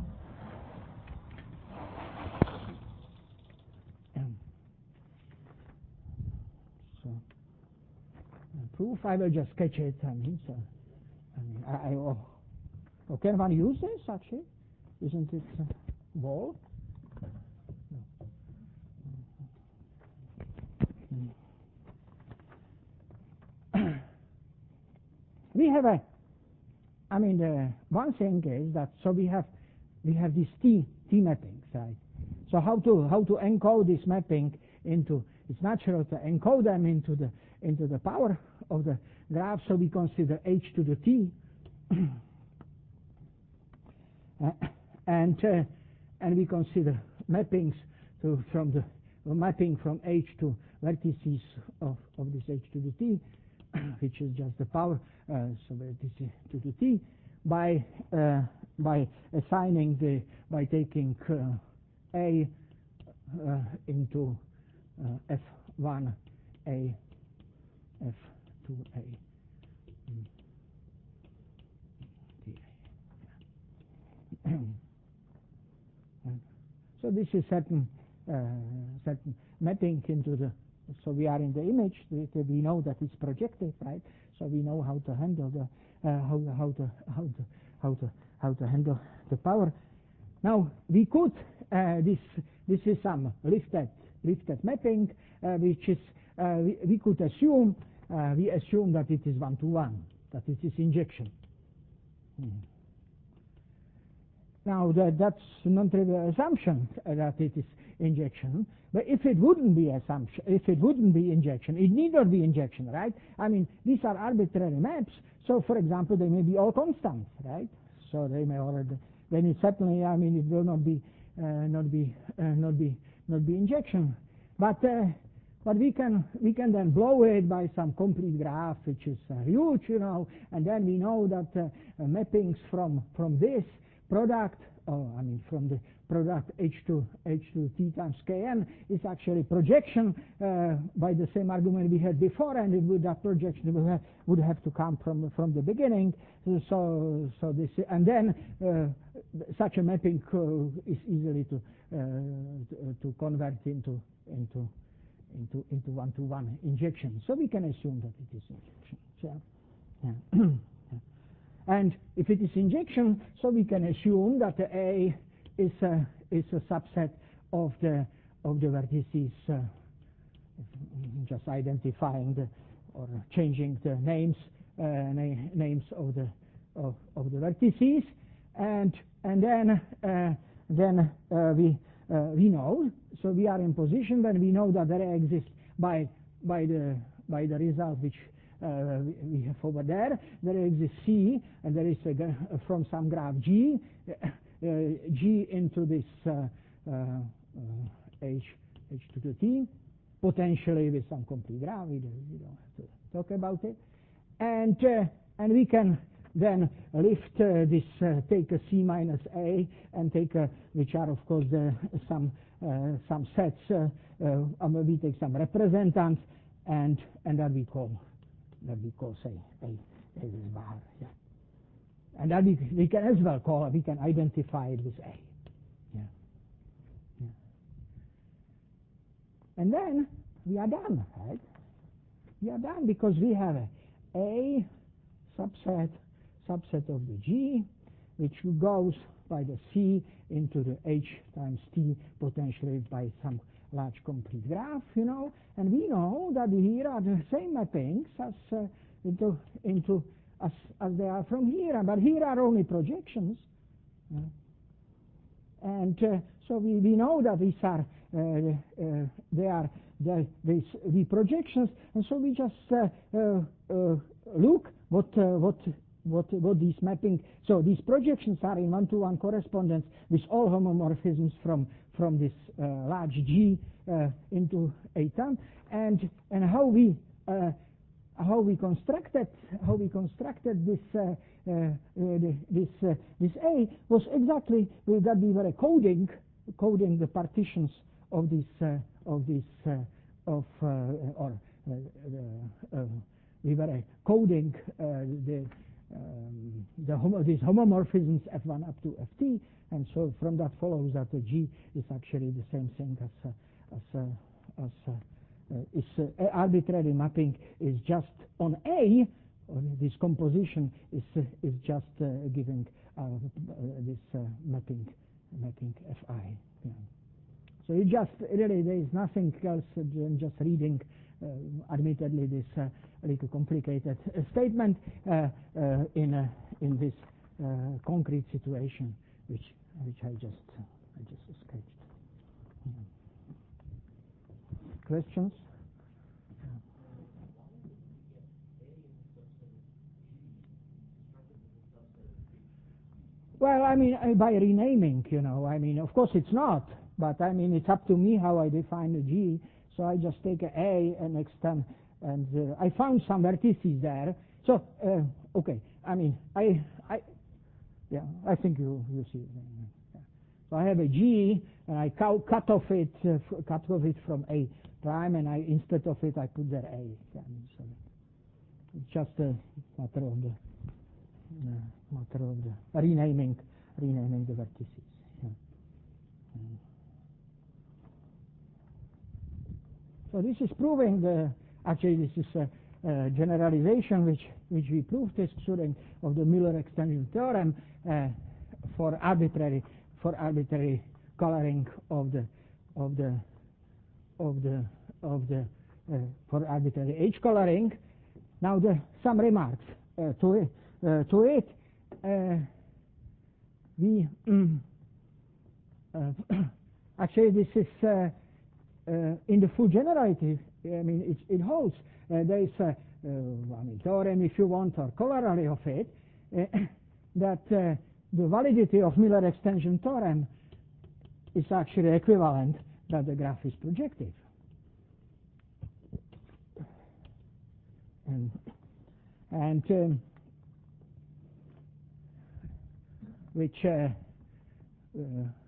Um, so, uh, proof. I will just sketch it. I mean, so. I mean, I. I oh, oh, can one use this actually? Isn't it uh, wall? We have a, I mean, the one thing is that so we have, we have these T T mappings, right? So how to how to encode this mapping into? It's natural to encode them into the into the power of the graph. So we consider H to the T, uh, and uh, and we consider mappings to from the uh, mapping from H to vertices of of this H to the T, which is just the power. Uh, so vertices to the T by uh, by assigning the by taking uh, A uh, into uh, F one A F two A mm. So this is certain uh, certain mapping into the. So we are in the image. We know that it's projected, right? So we know how to handle the uh, how how to how to how to how to handle the power. Now we could uh, this this is some lifted lifted mapping, uh, which is uh, we, we could assume uh, we assume that it is one to one, that it is injection. Hmm. Now that that's non-trivial assumption uh, that it is injection, but if it wouldn't be assumption, if it wouldn't be injection, it need not be injection, right? I mean, these are arbitrary maps, so for example, they may be all constant, right? So they may already, then it certainly, I mean, it will not be, uh, not be, uh, not be, not be injection, but uh, but we can we can then blow it by some complete graph, which is uh, huge, you know, and then we know that uh, uh, mappings from from this product, oh, I mean, from the product H to H to T times Kn is actually projection uh, by the same argument we had before, and it would that projection would have, would have to come from from the beginning. So so this and then uh, such a mapping uh, is easily to, uh, to to convert into into into into one-to-one injection. So we can assume that it is injection. So, yeah. And if it is injection, so we can assume that the A is a, is a subset of the of the vertices, uh, just identifying the or changing the names uh, na names of the of, of the vertices, and and then uh, then uh, we uh, we know. So we are in position when we know that there exists by by the by the result which. Uh, we have over there, there exists C, and there is a, uh, from some graph G, uh, G into this uh, uh, uh, H, H to the T, potentially with some complete graph. We don't, we don't have to talk about it. And uh, and we can then lift uh, this, uh, take a C minus A, and take a, which are of course the, some uh, some sets. Uh, uh, we take some representants, and and that we call. That we call, say, a, a this bar, yeah. And that we, we can as well call, we can identify it with A, yeah. yeah. And then we are done, right? We are done because we have a A subset, subset of the G, which goes by the C into the H times T, potentially by some large complete graph, you know, and we know that here are the same mappings as uh, into into as as they are from here, but here are only projections, uh, and uh, so we, we know that these are uh, uh, they are the these the projections, and so we just uh, uh, uh, look what uh, what what what these mapping. So these projections are in one-to-one correspondence with all homomorphisms from from this uh, large G uh, into a term, and and how we uh, how we constructed how we constructed this uh, uh, uh, this uh, this A was exactly that we were coding coding the partitions of this uh, of this uh, of uh, or uh, uh, we were coding uh, the um, the homo these homomorphisms F one up to F T, and so from that follows that the G is actually the same thing as uh, as uh, as uh, uh, is uh, arbitrary mapping is just on A. Or this composition is uh, is just uh, giving uh, this uh, mapping mapping Fi. Yeah. So it just really there is nothing else than just reading. Uh, admittedly, this uh, little complicated uh, statement uh, uh, in uh, in this uh, concrete situation, which which I just uh, I just sketched. Yeah. Questions? Well, I mean, uh, by renaming, you know, I mean, of course it's not, but I mean, it's up to me how I define the G. So I just take a A and extend, and uh, I found some vertices there. So uh, okay, I mean, I, I, yeah, I think you you see. Yeah. So I have a G, and I cut off it, uh, cut off it from A prime, and I instead of it I put there A. Yeah, so it's just a matter of the uh, matter of the renaming, renaming the vertices. Yeah. Mm. So this is proving the, actually this is a, a generalization which, which we proved this proving of the Miller extension theorem uh, for arbitrary for arbitrary coloring of the of the of the of the uh, for arbitrary H coloring. Now the some remarks uh, to it. Uh, to it, uh, we mm, uh, actually this is. Uh, Uh, in the full generative, I mean, it, it holds. Uh, there is a, uh, I mean, theorem, if you want, or corollary of it, uh, that uh, the validity of Miller extension theorem is actually equivalent that the graph is projective. And, and um, which uh, uh,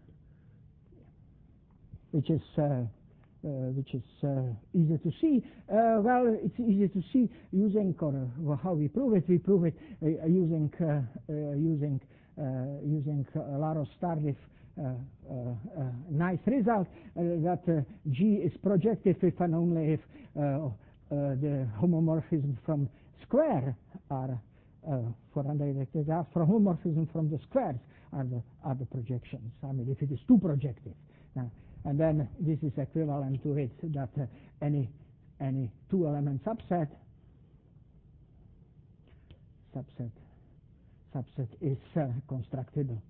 which is uh, Uh, which is uh, easy to see. Uh, well, it's easy to see using, or uh, how we prove it. We prove it uh, using uh, uh, using uh, using uh, Laros-Tardif uh, uh, uh, nice result uh, that uh, G is projective if and only if uh, uh, the homomorphism from square are uh, for undirected graphs, for homomorphism from the squares are the are the projections. I mean, if it is too projective. Uh, And then this is equivalent to it that uh, any any two-element subset subset subset is uh, constructible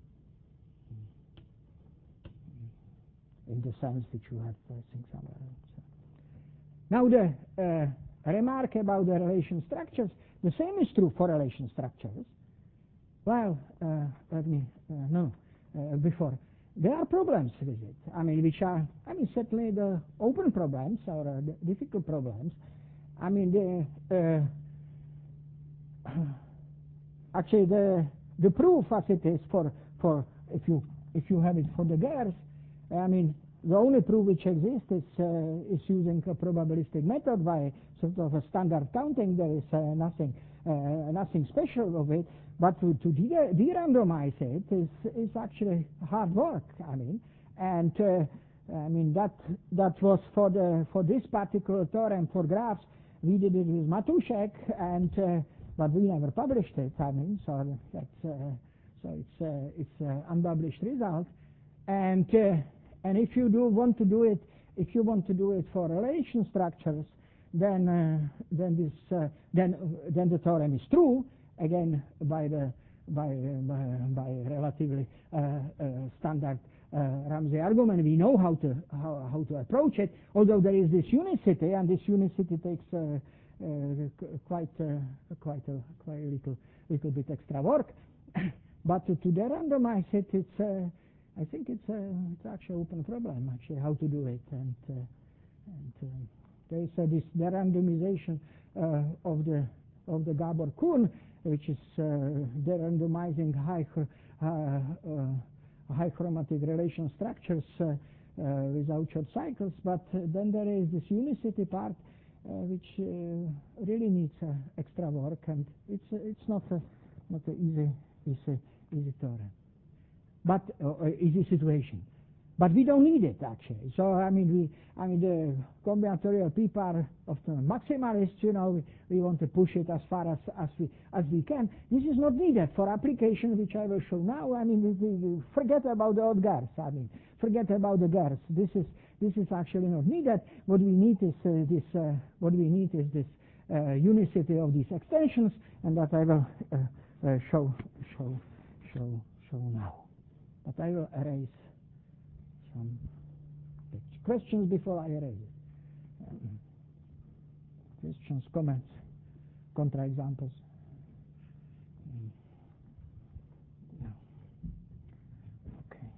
in the sense that you have uh, things somewhere else. Now the uh, remark about the relation structures. The same is true for relation structures. Well, uh, let me uh, no uh, before. There are problems with it. I mean, which are, I mean, certainly the open problems or uh, the difficult problems. I mean, the uh, actually the the proof as it is for for if you if you have it for the Gers, I mean, the only proof which exists is uh, is using a probabilistic method by sort of a standard counting. There is uh, nothing uh, nothing special of it. But to, to de de-randomize it is, is actually hard work. I mean, and uh, I mean that that was for the for this particular theorem for graphs. We did it with Matuszek, and uh, but we never published it. I mean, so that's uh, so it's uh, it's uh, unpublished result. And uh, and if you do want to do it, if you want to do it for relation structures, then uh, then this uh, then then the theorem is true. Again, by the by uh, by relatively uh, uh, standard uh, Ramsey argument, we know how to how, how to approach it. Although there is this unicity, and this unicity takes uh, quite uh, quite a quite a little little bit extra work. But to, to de-randomize it, it's uh, I think it's a it's actually open problem actually how to do it, and uh, and uh, there is uh, this de-randomization uh, of the of the Gabor-Kuhn, which is uh, de-randomizing high uh, uh, high chromatic relation structures uh, uh, without short cycles. But uh, then there is this unicity part, uh, which uh, really needs uh, extra work, and it's uh, it's not a not an easy easy easy theorem, but uh, easy situation. But we don't need it actually. So I mean, we I mean the combinatorial people are often maximalists. You know, we, we want to push it as far as as we as we can. This is not needed for application, which I will show now. I mean, we, we forget about the odd Gers. I mean, forget about the Gers. This is this is actually not needed. What we need is uh, this. Uh, what we need is this uh, unicity of these extensions, and that I will uh, uh, show show show show now. But I will erase some questions before I erase it. Um, questions, comments, counterexamples. Mm. No. Okay.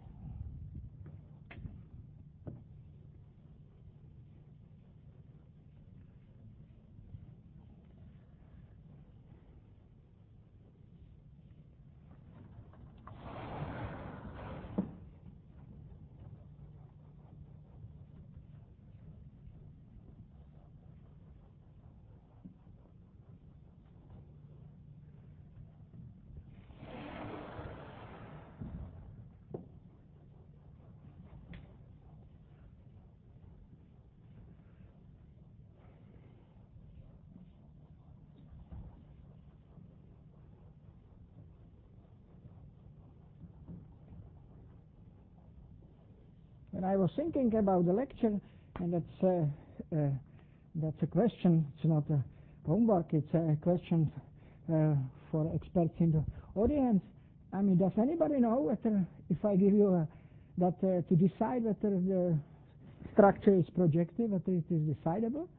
When I was thinking about the lecture, and that's uh, uh, that's a question. It's not a homework. It's a question uh, for experts in the audience. I mean, does anybody know whether, if I give you a, that uh, to decide whether the structure is projective, whether it is decidable?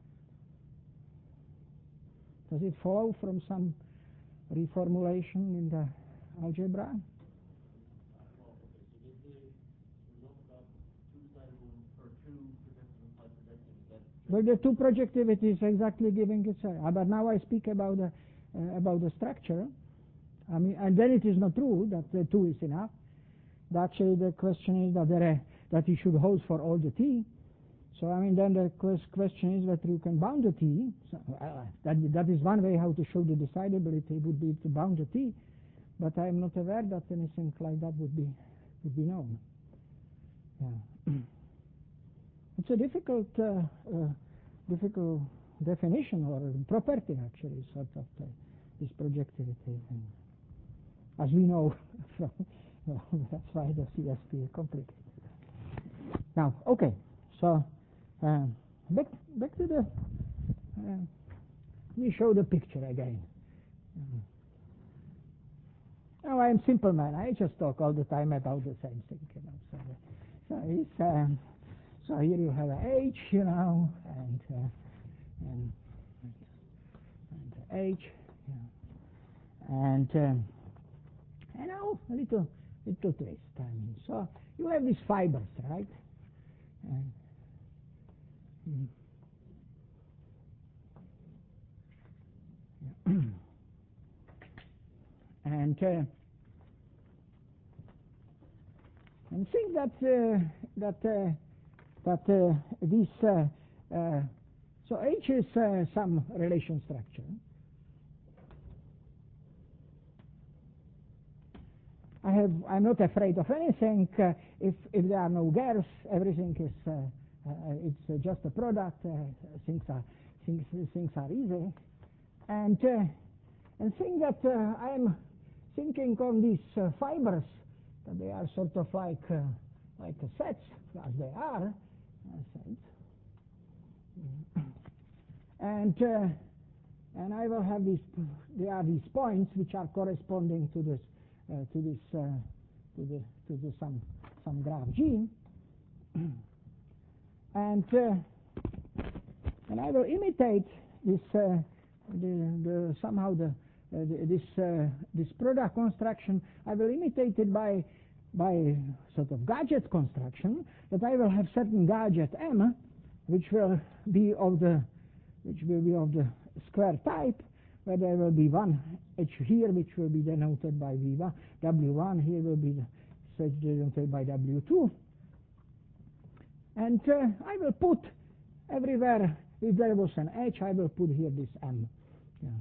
Does it follow from some reformulation in the algebra? Well, the two projectivity is exactly giving itself. Uh, but now I speak about the uh, about the structure. I mean, and then it is not true that the two is enough. Actually, the question is that there are, that you should hold for all the t. So I mean, then the question is whether you can bound the t. So, uh, that that is one way how to show the decidability would be to bound the t. But I am not aware that anything like that would be would be known. Yeah. It's a difficult, uh, uh, difficult definition or property, actually, sort of uh, this projectivity. And as we know, from, well, that's why the C S P is complicated. Now, okay, so uh, back back to the. Uh, we show the picture again. Um, now I am simple man. I just talk all the time about the same thing, you know. So, so it's. Um, So here you have a H, you know, and uh, and, and H, yeah. and um, and now a little little twist. I mean, so you have these fibers, right? And, mm, yeah. and uh, and think that uh, that. Uh, But uh, this, uh, uh, so H is uh, some relation structure. I have, I'm not afraid of anything. Uh, if if there are no Gers, everything is, uh, uh, it's uh, just a product. Uh, things are things things are easy, and uh, and think that uh, I'm thinking on these uh, fibers that they are sort of like uh, like sets as they are. And uh, and I will have these. There are these points which are corresponding to this uh, to this uh, to the to the some some graph G. and uh, and I will imitate this uh, the, the somehow the, uh, the this uh, this product construction, I will imitate it by by sort of gadget construction, that I will have certain gadget M, which will be of the which will be of the square type, where there will be one H here, which will be denoted by V one, W one, here will be the, denoted by W two. And uh, I will put everywhere, if there was an H, I will put here this M. Yeah.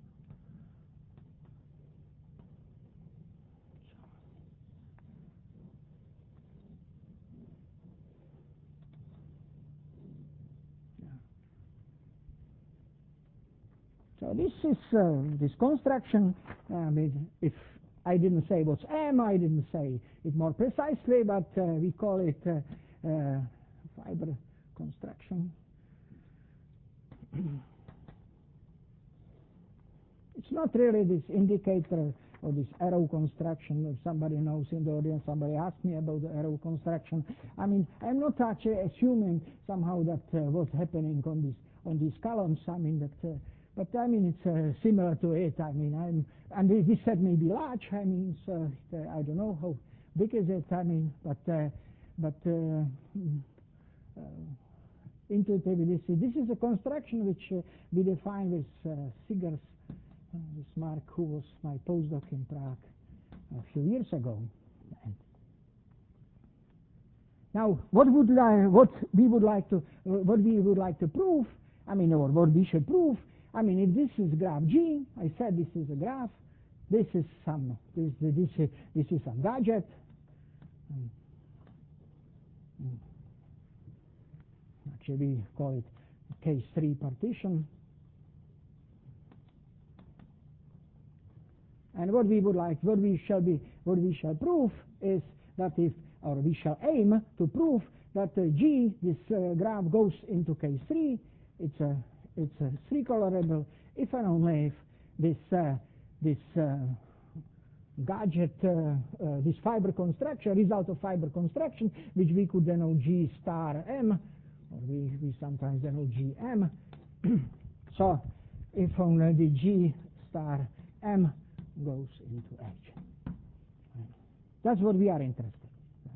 So this is uh, this construction. I mean, if I didn't say what's M, I didn't say it more precisely, but uh, we call it uh, uh, fiber construction. It's not really this indicator or this arrow construction. If somebody knows in the audience, somebody asked me about the arrow construction. I mean, I'm not actually assuming somehow that uh, what's happening on these on these columns. I mean that. Uh, But I mean, it's uh, similar to it. I mean, I'm, and this set may be large. I mean, so, uh, I don't know how big is it. I mean, but uh, but uh, uh, intuitively, this is, this is a construction which uh, we define with uh, Sigers, uh, this Mark, who was my postdoc in Prague a few years ago. And now, what would I, what we would like to, uh, what we would like to prove? I mean, or what we should prove. I mean, if this is graph G, I said this is a graph. This is some. This this is, this is some gadget. Mm. Mm. Actually, we call it case three partition. And what we would like, what we shall be, what we shall prove is that if, or we shall aim to prove that uh, G, this uh, graph goes into case three. It's a It's a three colorable if and only if this uh, this uh, gadget, uh, uh, this fiber construction, result of fiber construction, which we could denote G star M, or we, we sometimes denote G M. So if only the G star M goes into H. That's what we are interested in.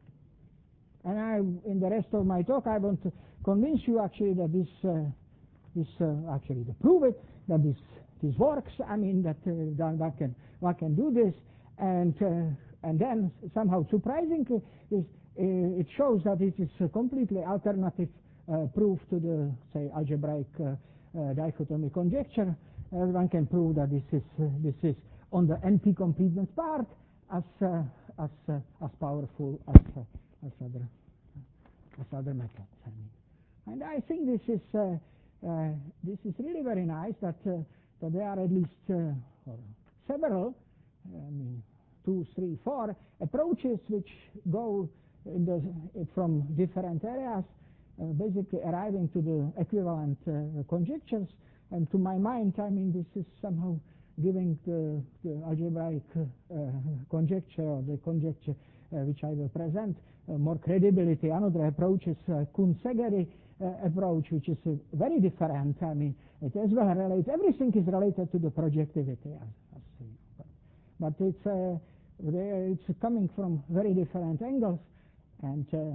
And I, in the rest of my talk, I want to convince you actually that this uh, This uh, actually to prove it that this this works. I mean that uh, that one can one can do this, and uh, and then somehow surprisingly, is uh, it shows that it is a completely alternative uh, proof to the say algebraic uh, uh, dichotomy conjecture. Uh, one can prove that this is uh, this is on the N P completeness part as uh, as uh, as powerful as uh, as other as other methods. I mean, and I think this is. Uh, Uh, this is really very nice that uh, that there are at least uh, or several, I mean, two, three, four approaches which go in the, from different areas, uh, basically arriving to the equivalent uh, conjectures. And to my mind, I mean, this is somehow giving the, the algebraic uh, conjecture or the conjecture uh, which I will present uh, more credibility. Another approach is uh, Kuhn-Szegedy Uh, approach, which is uh, very different. I mean, it as well relates, everything is related to the projectivity, as, as but, but it's uh, it's coming from very different angles. And uh,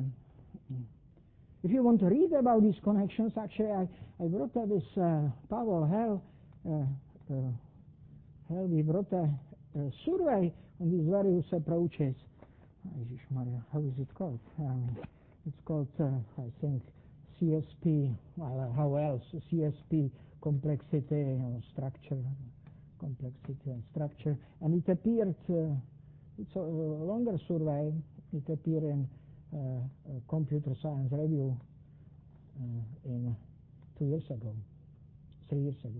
if you want to read about these connections, actually, I, I wrote uh, this uh, Pavel Hell, uh, uh, Hell, we wrote a, a survey on these various approaches. How is it called? Um, it's called, uh, I think, C S P, well, how else? C S P complexity or structure, complexity and structure. And it appeared, uh, it's a longer survey, it appeared in uh, a Computer Science Review uh, in two years ago, three years ago.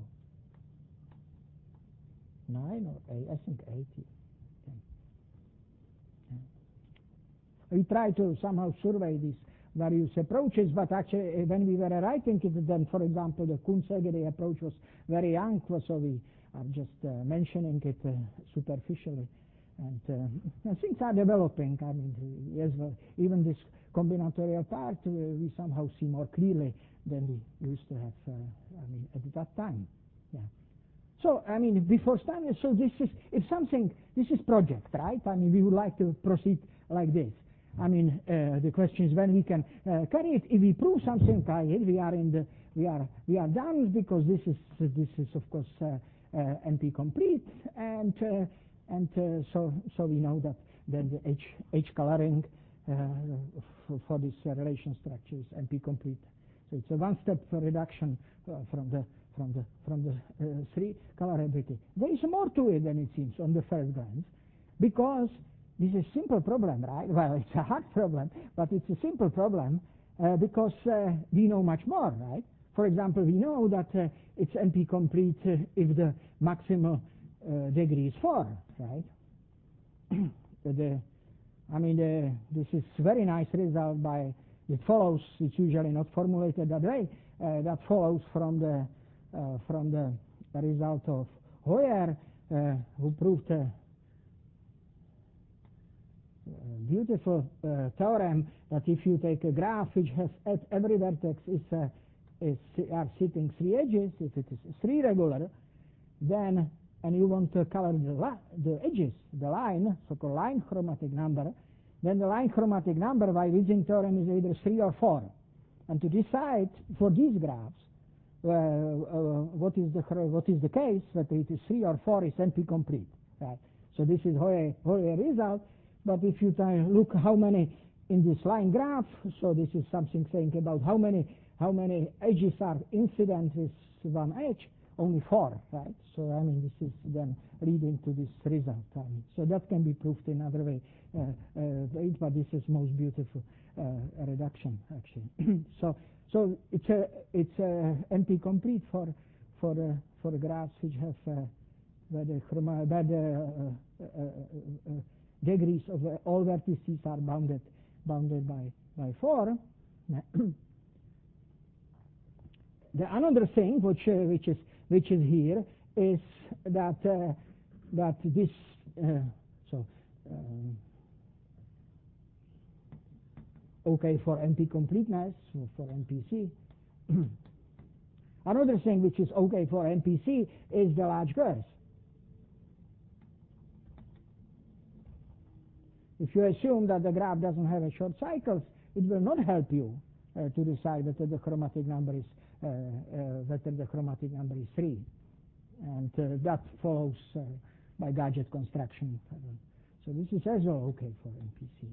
Nine or eight, I think eight. Okay. Yeah. We tried to somehow survey these various approaches, but actually when we were writing it, then, for example, the Kuhn-Szegedy approach was very young, so we are just uh, mentioning it uh, superficially. And uh, things are developing. I mean, yes, well, even this combinatorial part, uh, we somehow see more clearly than we used to have, uh, I mean, at that time. Yeah. So, I mean, before standard, so this is, if something, this is project, right? I mean, we would like to proceed like this. I mean, uh, the question is when we can uh, carry it. If we prove something like it, we are in the, we are, we are done, because this is, uh, this is of course uh, uh, N P complete, and uh, and uh, so so we know that then the H H coloring uh, for, for this uh, relation structure is N P complete. So it's a one-step reduction uh, from the from the from the uh, three colorability. There is more to it than it seems on the first glance, because this is a simple problem, right? Well, it's a hard problem, but it's a simple problem uh, because uh, we know much more, right? For example, we know that uh, it's N P complete uh, if the maximal uh, degree is four, right? the, I mean, uh, this is very nice result by, it follows, it's usually not formulated that way, uh, that follows from the, uh, from the result of Hoyer, uh, who proved uh, Uh, beautiful uh, theorem that if you take a graph which has at every vertex is, uh, is are sitting three edges, if it is three regular, then and you want to color the, the edges, the line, so-called line chromatic number, then the line chromatic number by Wissing theorem is either three or four. And to decide for these graphs uh, uh, what is the what is the case, whether it is three or four, is N P complete. Right? So this is Hoyer, Hoyer result. But if you look how many in this line graph, so this is something saying about how many how many edges are incident with one edge, only four, right? So I mean this is then leading to this result. I mean, so that can be proved in other way, uh, uh, but this is most beautiful uh, reduction actually. so so it's a it's a N P complete for for uh, for the graphs which have uh, where the chroma where the uh, uh, uh, uh, degrees of uh, all vertices are bounded bounded by by four. The another thing which uh, which is which is here is that uh, that this uh, so um, okay for N P completeness for N P C. Another thing which is okay for N P C is the large curves. If you assume that the graph doesn't have a short cycles, it will not help you uh, to decide whether the chromatic number is uh, uh, whether the chromatic number is three, and uh, that follows uh, by gadget construction. So this is as well okay for N P C.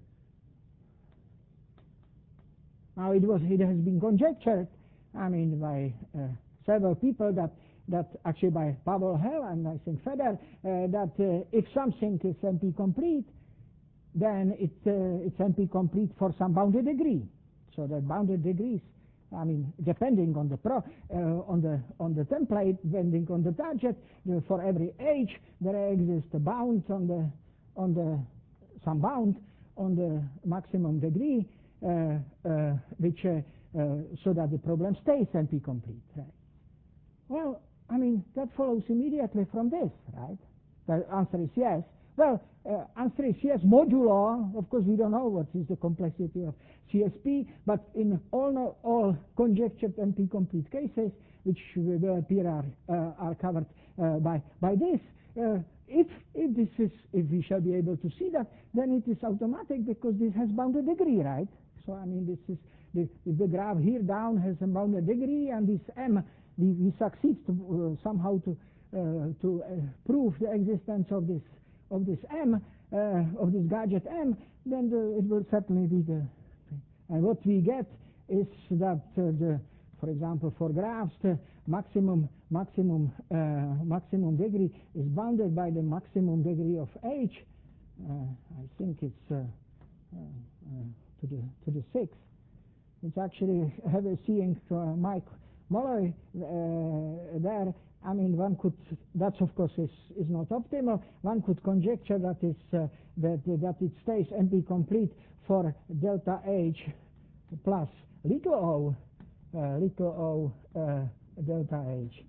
Now it was it has been conjectured, I mean by uh, several people that that actually by Pavel Hell and I think Feder uh, that uh, if something is N P complete, then it, uh, it's N P complete for some bounded degree. So that bounded degrees, I mean, depending on the pro, uh, on the on the template, depending on the target, uh, for every age there exists a bound on the on the some bound on the maximum degree, uh, uh, which uh, uh, so that the problem stays N P complete. Right? Well, I mean that follows immediately from this, right? The answer is yes. Well, uh, answer is yes, modulo. Of course, we don't know what is the complexity of C S P, but in all all conjectured N P complete cases, which will appear are uh, are covered uh, by by this. Uh, if if this is if we shall be able to see that, then it is automatic because this has bounded degree, right? So I mean, this is the if the graph here down has a bounded degree, and this M we, we succeed to uh, somehow to uh, to uh, prove the existence of this. of this M, uh, of this gadget M, then the, it will certainly be the, and what we get is that uh, the, for example, for graphs, the maximum, maximum, uh, maximum degree is bounded by the maximum degree of H. Uh, I think it's uh, uh, uh, to the to the sixth. It's actually have a seeing uh, Mike Molloy uh, there. I mean, one could, that of course is, is not optimal. One could conjecture that, it's, uh, that, that it stays N P complete for delta H plus little o, uh, little o uh, delta H.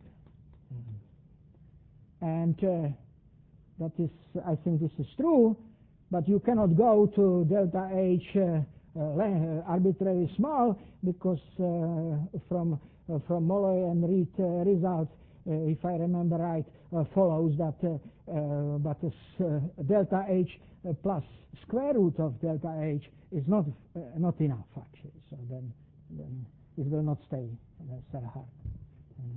And uh, that is, I think this is true, but you cannot go to delta H uh, uh, arbitrarily small because uh, from, uh, from Molloy and Reed uh, results, uh, if I remember right, uh, follows that uh, uh, but uh, delta H uh, plus square root of delta H is not uh, not enough actually. So then, then it will not stay as uh, hard. Um,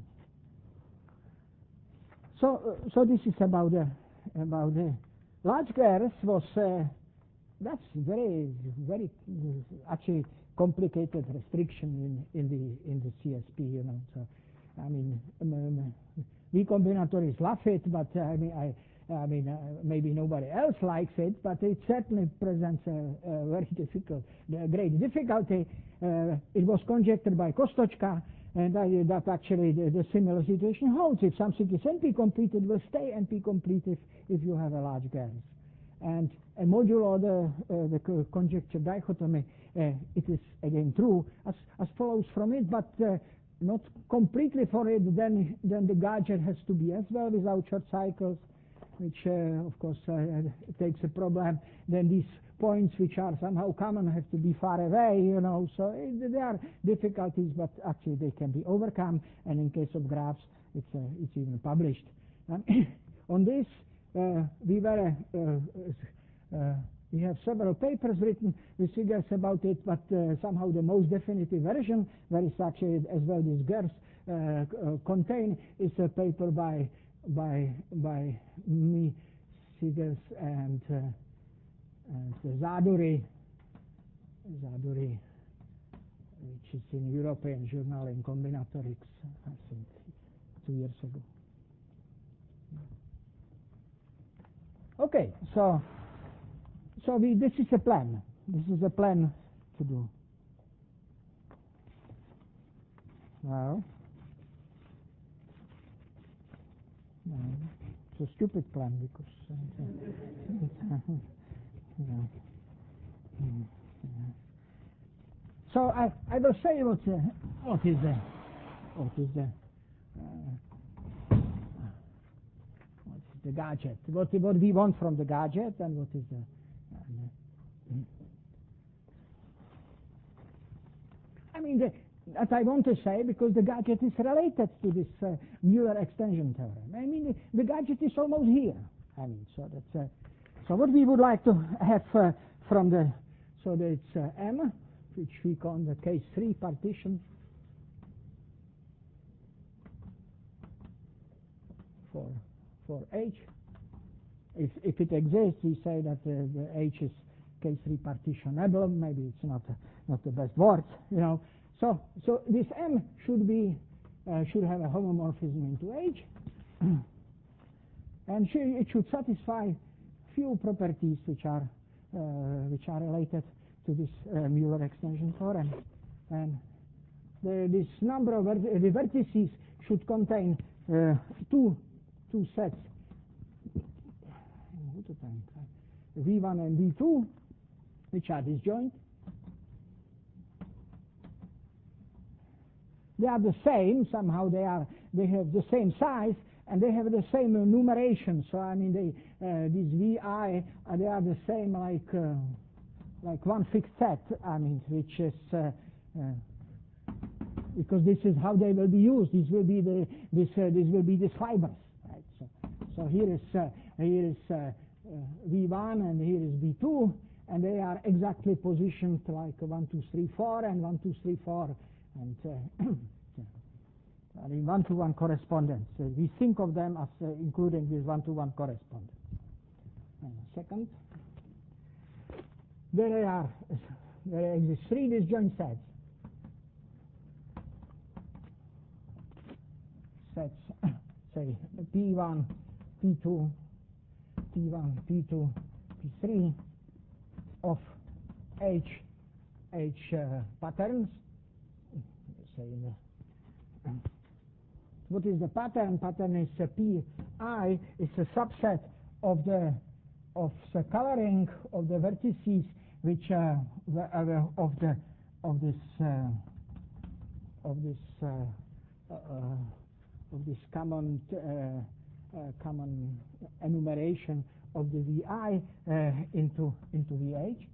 so uh, so this is about the about the large Gers was. Uh, That's very, very uh, actually complicated restriction in, in the in the C S P, you know. So, I mean, um, um, we combinatories love it, but uh, I mean, I, I mean, uh, maybe nobody else likes it, but it certainly presents a, a very difficult, a great difficulty. Uh, it was conjectured by Kostochka, and I, that actually the, the similar situation holds. If something is N P complete, it will stay N P complete if, if you have a large Gers. And a modulo the, uh, the conjecture dichotomy, uh, it is again true as, as follows from it, but uh, not completely for it. Then, then the gadget has to be as well without short cycles, which uh, of course uh, takes a problem. Then these points which are somehow common have to be far away, you know. So it, there are difficulties, but actually they can be overcome. And in case of graphs, it's uh, it's even published. Um, on this. Uh, we were, uh, uh, we have several papers written with figures about it, but uh, somehow the most definitive version, where it's actually as well these Gers uh, uh, contain, is a paper by by by me, Sigers and uh, and Zaduri, Zaduri, which is in European Journal in Combinatorics, I think, two years ago. Okay, so so we, this is a plan. This is a plan to do. Well, no, it's a stupid plan because. Uh, uh, yeah. Mm, yeah. So I I will say what uh, what is the what is the uh, what is the gadget? What what we want from the gadget and what is the. Uh, I mean, the, that I want to say because the gadget is related to this uh, Mueller extension theorem. I mean, the, the gadget is almost here. I mean, so that's uh, so what we would like to have uh, from the so that it's uh, M, which we call the case three partition for for H. If if it exists, we say that uh, the H is case three partitionable. Maybe it's not uh, not the best word, you know. So so this M should be uh, should have a homomorphism into H, and sh it should satisfy few properties which are uh, which are related to this uh, Mueller extension theorem. And the, this number of vert the vertices should contain uh, two two sets, V one and V two, which are disjoint. They are the same, somehow they are, they have the same size, and they have the same uh, numeration. So I mean, they, uh, these V I, uh, they are the same like uh, like one fixed set. I mean, which is uh, uh, because this is how they will be used. This will be the this uh, this will be the fibers, right? So so here is uh, here is uh, uh, V one and here is V two, and they are exactly positioned like one two three four and one two three four. And uh, I mean one-to-one correspondence. Uh, we think of them as uh, including this one-to-one correspondence. And second, there are there exist three disjoint sets. Sets, say P one, P two, P one, P two, P three of H H uh, patterns. Say the, what is the pattern? Pattern is uh, P I. It's a subset of the of the coloring of the vertices which uh, the, uh, of the of this uh, of this uh, uh, of this common uh, uh, common enumeration of the V I uh, into into V H.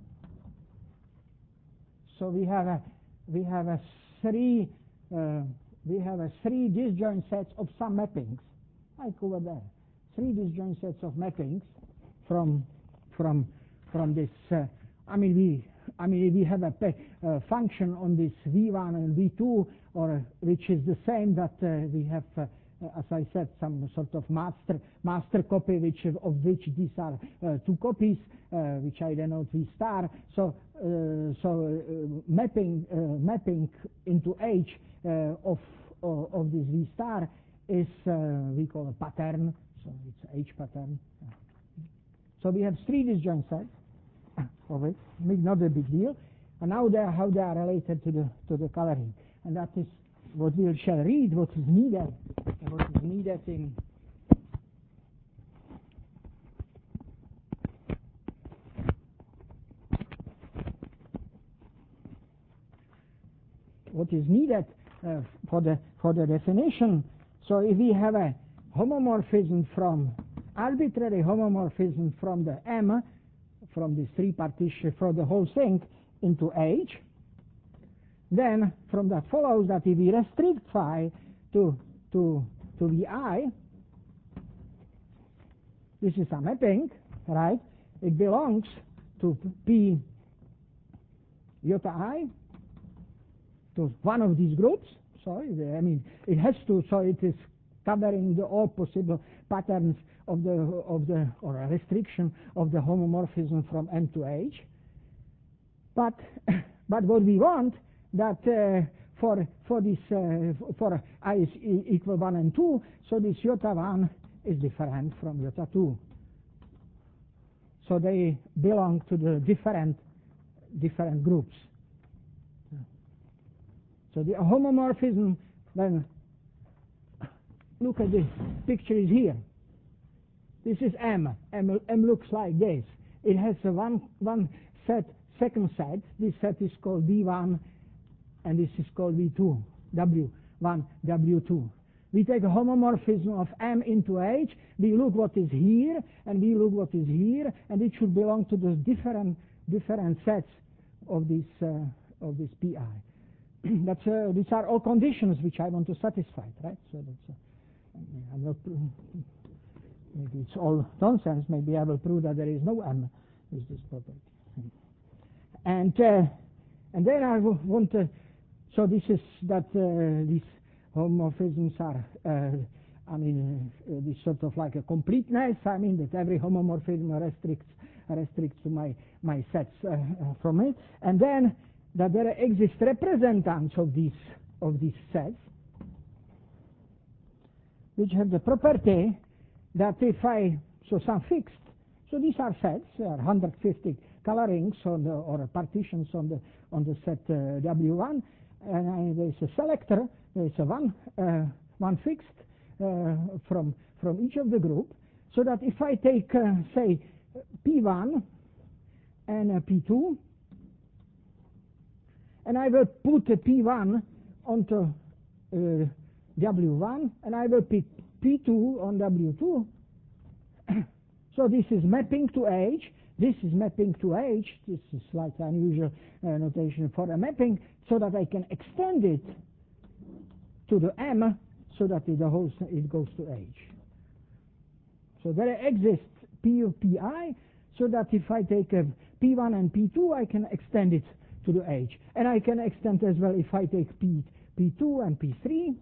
So we have a we have a three uh, we have a three disjoint sets of some mappings, like over there, three disjoint sets of mappings from from from this. Uh, I mean, we I mean we have a uh, function on this v one and v two, or which is the same that uh, we have. Uh, as I said, some sort of master master copy, which of which these are uh, two copies, uh, which I denote v star. So, uh, so uh, mapping uh, mapping into H uh, of uh, of this v star is uh, we call a pattern. So it's H pattern. So we have three disjoint sets of it, not a big deal. And now they are, how they are related to the to the coloring, and that is what we shall read, what is needed, what is needed in what is needed uh, for the for the definition. So if we have a homomorphism from arbitrary homomorphism from the M, from this three partition, from the whole thing into H, then from that follows that if we restrict phi to to to Vi, this is a mapping, right? It belongs to P iota I, to one of these groups. So I mean it has to. So it is covering the all possible patterns of the of the or a restriction of the homomorphism from M to H. But but what we want that uh, for for this uh, for I is e equal one and two, so this iota one is different from iota two. So they belong to the different different groups. So the homomorphism, then look at this picture is here. This is M. M, M looks like this. It has a one one set, second set. This set is called V one. And this is called V two, W one, W two. We take a homomorphism of M into H, we look what is here, and we look what is here, and it should belong to the different different sets of this uh, of this Pi. That's uh, these are all conditions which I want to satisfy, right? So that's uh, I'm not maybe it's all nonsense. Maybe I will prove that there is no M with this property, and uh, and then I want to. So this is that uh, these homomorphisms are, uh, I mean, uh, this sort of like a completeness. I mean that every homomorphism restricts restricts to my my sets uh, uh, from it, and then that there exist representants of these of these sets, which have the property that if I so some fixed, so these are sets, there are one hundred fifty colorings on the or partitions on the on the set uh, W one. And I, there is a selector, there is a one, uh, one fixed uh, from from each of the group, so that if I take, uh, say, P one and uh, P two, and I will put a P one onto uh, W one, and I will put P two on W two, so this is mapping to H, this is mapping to H, this is slightly unusual uh, notation for a mapping, so that I can extend it to the M, so that it, the whole it goes to H. So there exists P of Pi, so that if I take a P one and P two, I can extend it to the H. And I can extend as well if I take P, P2 and P three,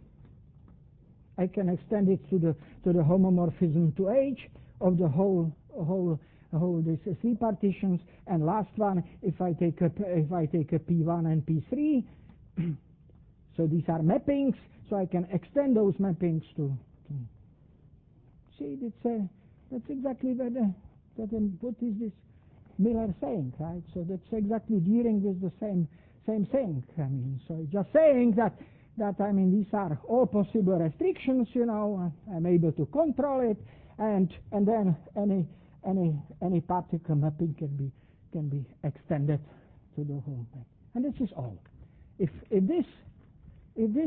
I can extend it to the to the homomorphism to H of the whole whole whole these three partitions. And last one, if I take a if I take a P one and P three, so these are mappings, so I can extend those mappings to. to see, it's a, that's exactly what the, what, the, what is this Miller saying, right? So that's exactly dealing with the same same thing. I mean, so just saying that that I mean these are all possible restrictions. You know, I'm able to control it, and and then any any any particle mapping can be can be extended to the whole thing. And this is all. If if this if this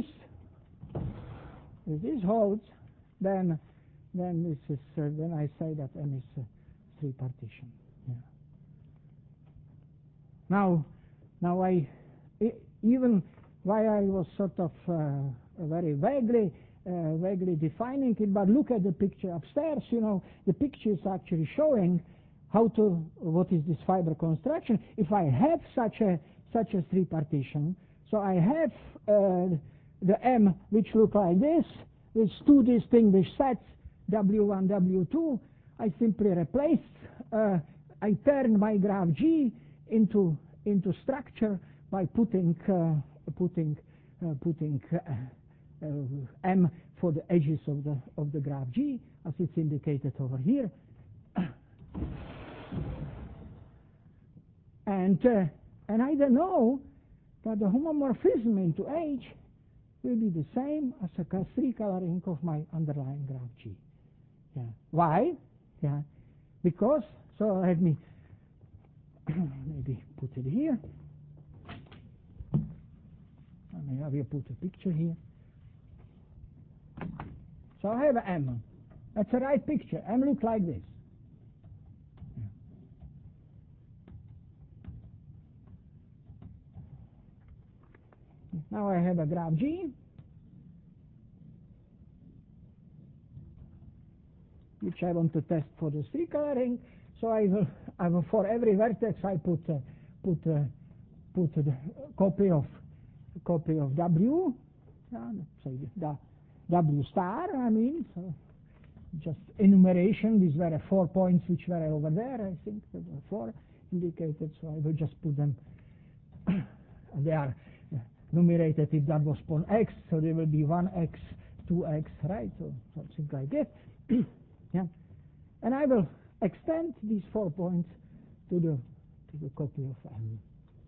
if this holds, then then this is uh, then I say that M is uh, three partition. Yeah. Now now I I, even why I was sort of uh, uh, very vaguely, uh, vaguely defining it. But look at the picture upstairs. You know, the picture is actually showing how to what is this fiber construction. If I have such a such a three partition, so I have uh, the M which look like this with two distinguished sets, W one, W two. I simply replace. Uh, I turn my graph G into into structure by putting uh, putting uh, putting uh, uh, M for the edges of the of the graph G, as it's indicated over here. And uh, and I don't know that the homomorphism into H will be the same as a three coloring of my underlying graph G. Yeah. Why? Yeah. Because, so let me maybe put it here. Maybe I will put a picture here. So I have an M. That's a right picture. M looks like this. Now I have a graph G, which I want to test for the three coloring. So I will, I will for every vertex I put uh, put uh, put a copy of a copy of W, uh, say the W star. I mean, so just enumeration. These were four points which were over there. I think there were four indicated. So I will just put them. They are numerated if that was point X, so there will be one X, two X, right? So something like that. Yeah, and I will extend these four points to the to the copy of M.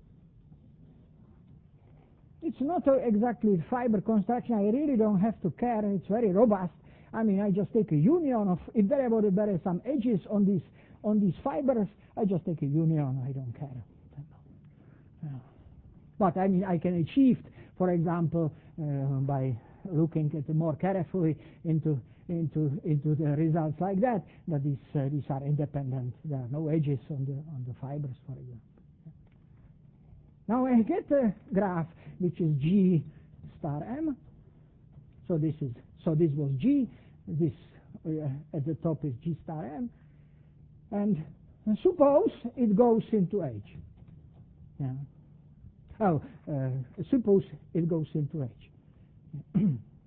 It's not a exactly fiber construction. I really don't have to care. It's very robust. I mean, I just take a union of if there are there are some edges on these on these fibers. I just take a union. I don't care. Yeah. But I mean, I can achieve, for example, uh, by looking at more carefully into into into the results like that, that these uh, these are independent. There are no edges on the on the fibers, for example. Now I get a graph which is G star M. So this is so this was G. This uh, at the top is G star M, and, and suppose it goes into H. Yeah. Oh, uh, suppose it goes into H.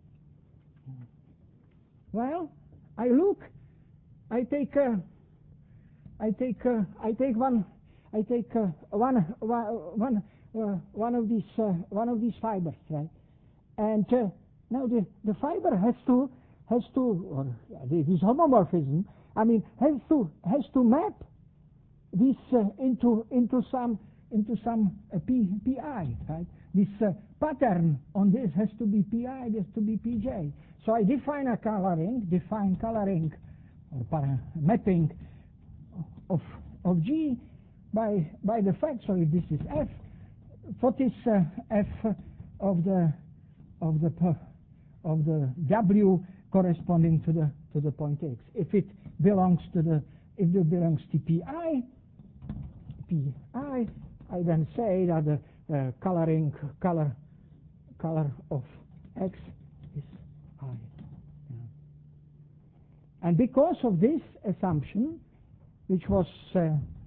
Well, I look. I take. Uh, I take. Uh, I take one. I take uh, one. One. Uh, one of these. Uh, one of these fibers, right? And uh, now the the fiber has to has to or this homomorphism. I mean, has to has to map this uh, into into some. into some uh, P, PI, right? This uh, pattern on this has to be P I, has to be P J. So I define a coloring, define coloring or para mapping of of G by by the fact. So if this is F, what is uh, F of the of the of the W corresponding to the to the point X? If it belongs to the if it belongs to P I, P I. I then say that the uh, coloring color color of X is I. Yeah. And because of this assumption, which was uh,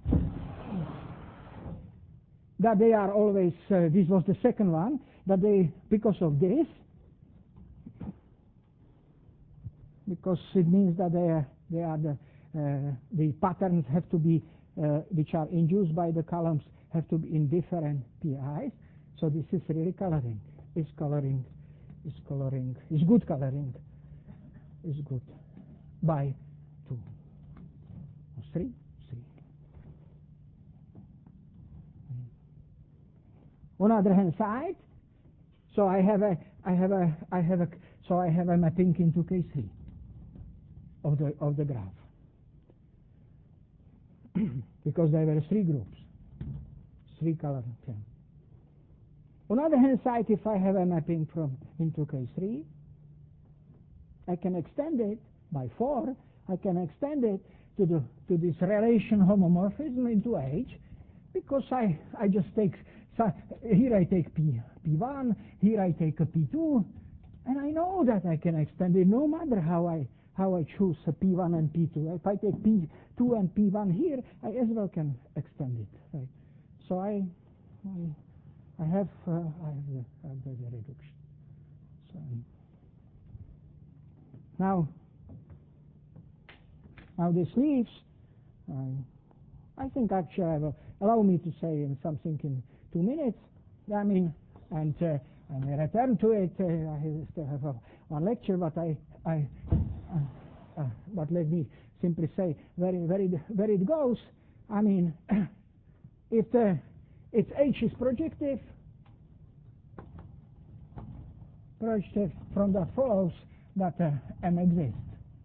that they are always uh, this was the second one, that they because of this, because it means that they are they are the uh, the patterns have to be uh, which are induced by the columns have to be in different P Is. So this is really coloring. Is coloring, is coloring, is good coloring, is good by two or three, three. On the other hand side, so I have a, I have a, I have a, so I have a mapping into K three of the of the graph because there were three groups. Three color term. On the other hand side, if I have a mapping from into K three, I can extend it by four. I can extend it to the to this relation homomorphism into H, because I I just take so here I take P P1, here I take a P two, And I know that I can extend it no matter how I how I choose a P one and P two. If I take P two and P one here, I as well can extend it. Right? So I I, I have uh, I have the, I have the reduction. So now now this leaves. I, I think actually I will allow me to say something in two minutes. I mean, and uh, I may return to it. Uh, I still have a, one lecture, but I, I uh, uh, but let me simply say where, where, it, where it goes. I mean, if the, if H is projective, projective from that follows that uh, M exists.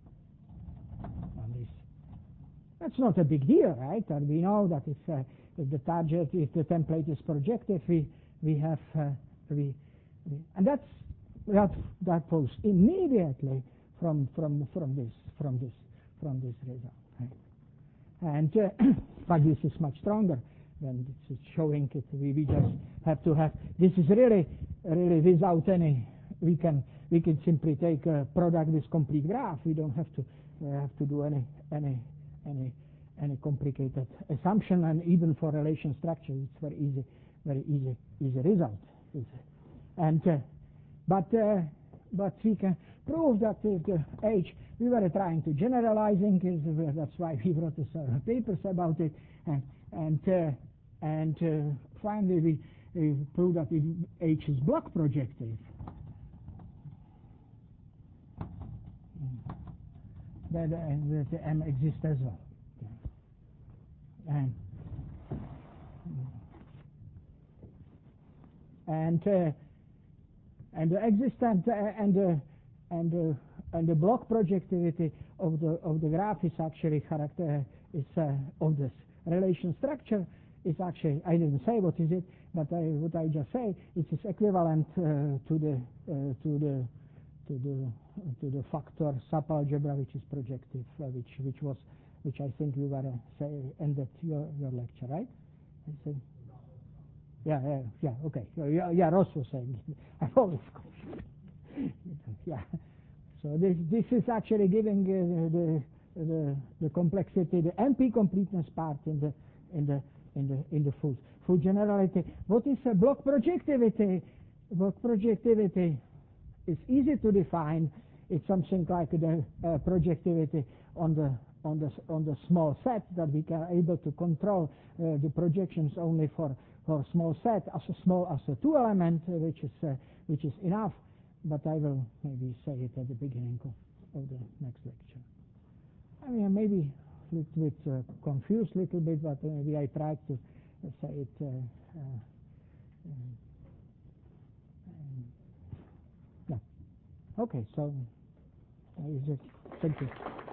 On this. That's not a big deal, right? And we know that if, uh, if the target, if the template is projective, we we have uh, we, we and that's that that follows immediately from from from this from this from this result. Right? And uh, but this is much stronger than this is showing it. We we just have to have this is really really without any. We can we can simply take a product with complete graph. We don't have to uh, have to do any any any any complicated assumption, and even for relation structure, it's very easy, very easy, easy result. And uh, but uh, but we can prove that uh, the H we were trying to generalizing is uh, that's why we wrote uh, papers about it, and and uh, and uh, finally we, we proved that if H is block projective, that, uh, that the M exists as well. And and uh, and the existent uh, and uh, and uh, and the block projectivity of the of the graph is actually character is uh, of this relation structure is actually I didn't say what is it, but I, what I just say it is equivalent uh, to the uh, to the to the to the factor subalgebra which is projective, uh, which which was which I think we were uh, say ended your your lecture, right? I think. Yeah, yeah, yeah. Okay. Yeah, yeah. Ross was saying. I always. Yeah. So this this is actually giving uh, the the the complexity, the M P completeness part in the in the in the in the full full generality. What is a block projectivity? Block projectivity is easy to define. It's something like the uh, projectivity on the on the on the small set that we can able to control uh, the projections only for for small set as a small as a two element, uh, which is uh, which is enough. But I will maybe say it at the beginning of, of the next lecture. I mean, maybe a little bit uh, confused, a little bit, but maybe I tried to uh, say it. Uh, uh, um, um, yeah. Okay. So, uh, thank you.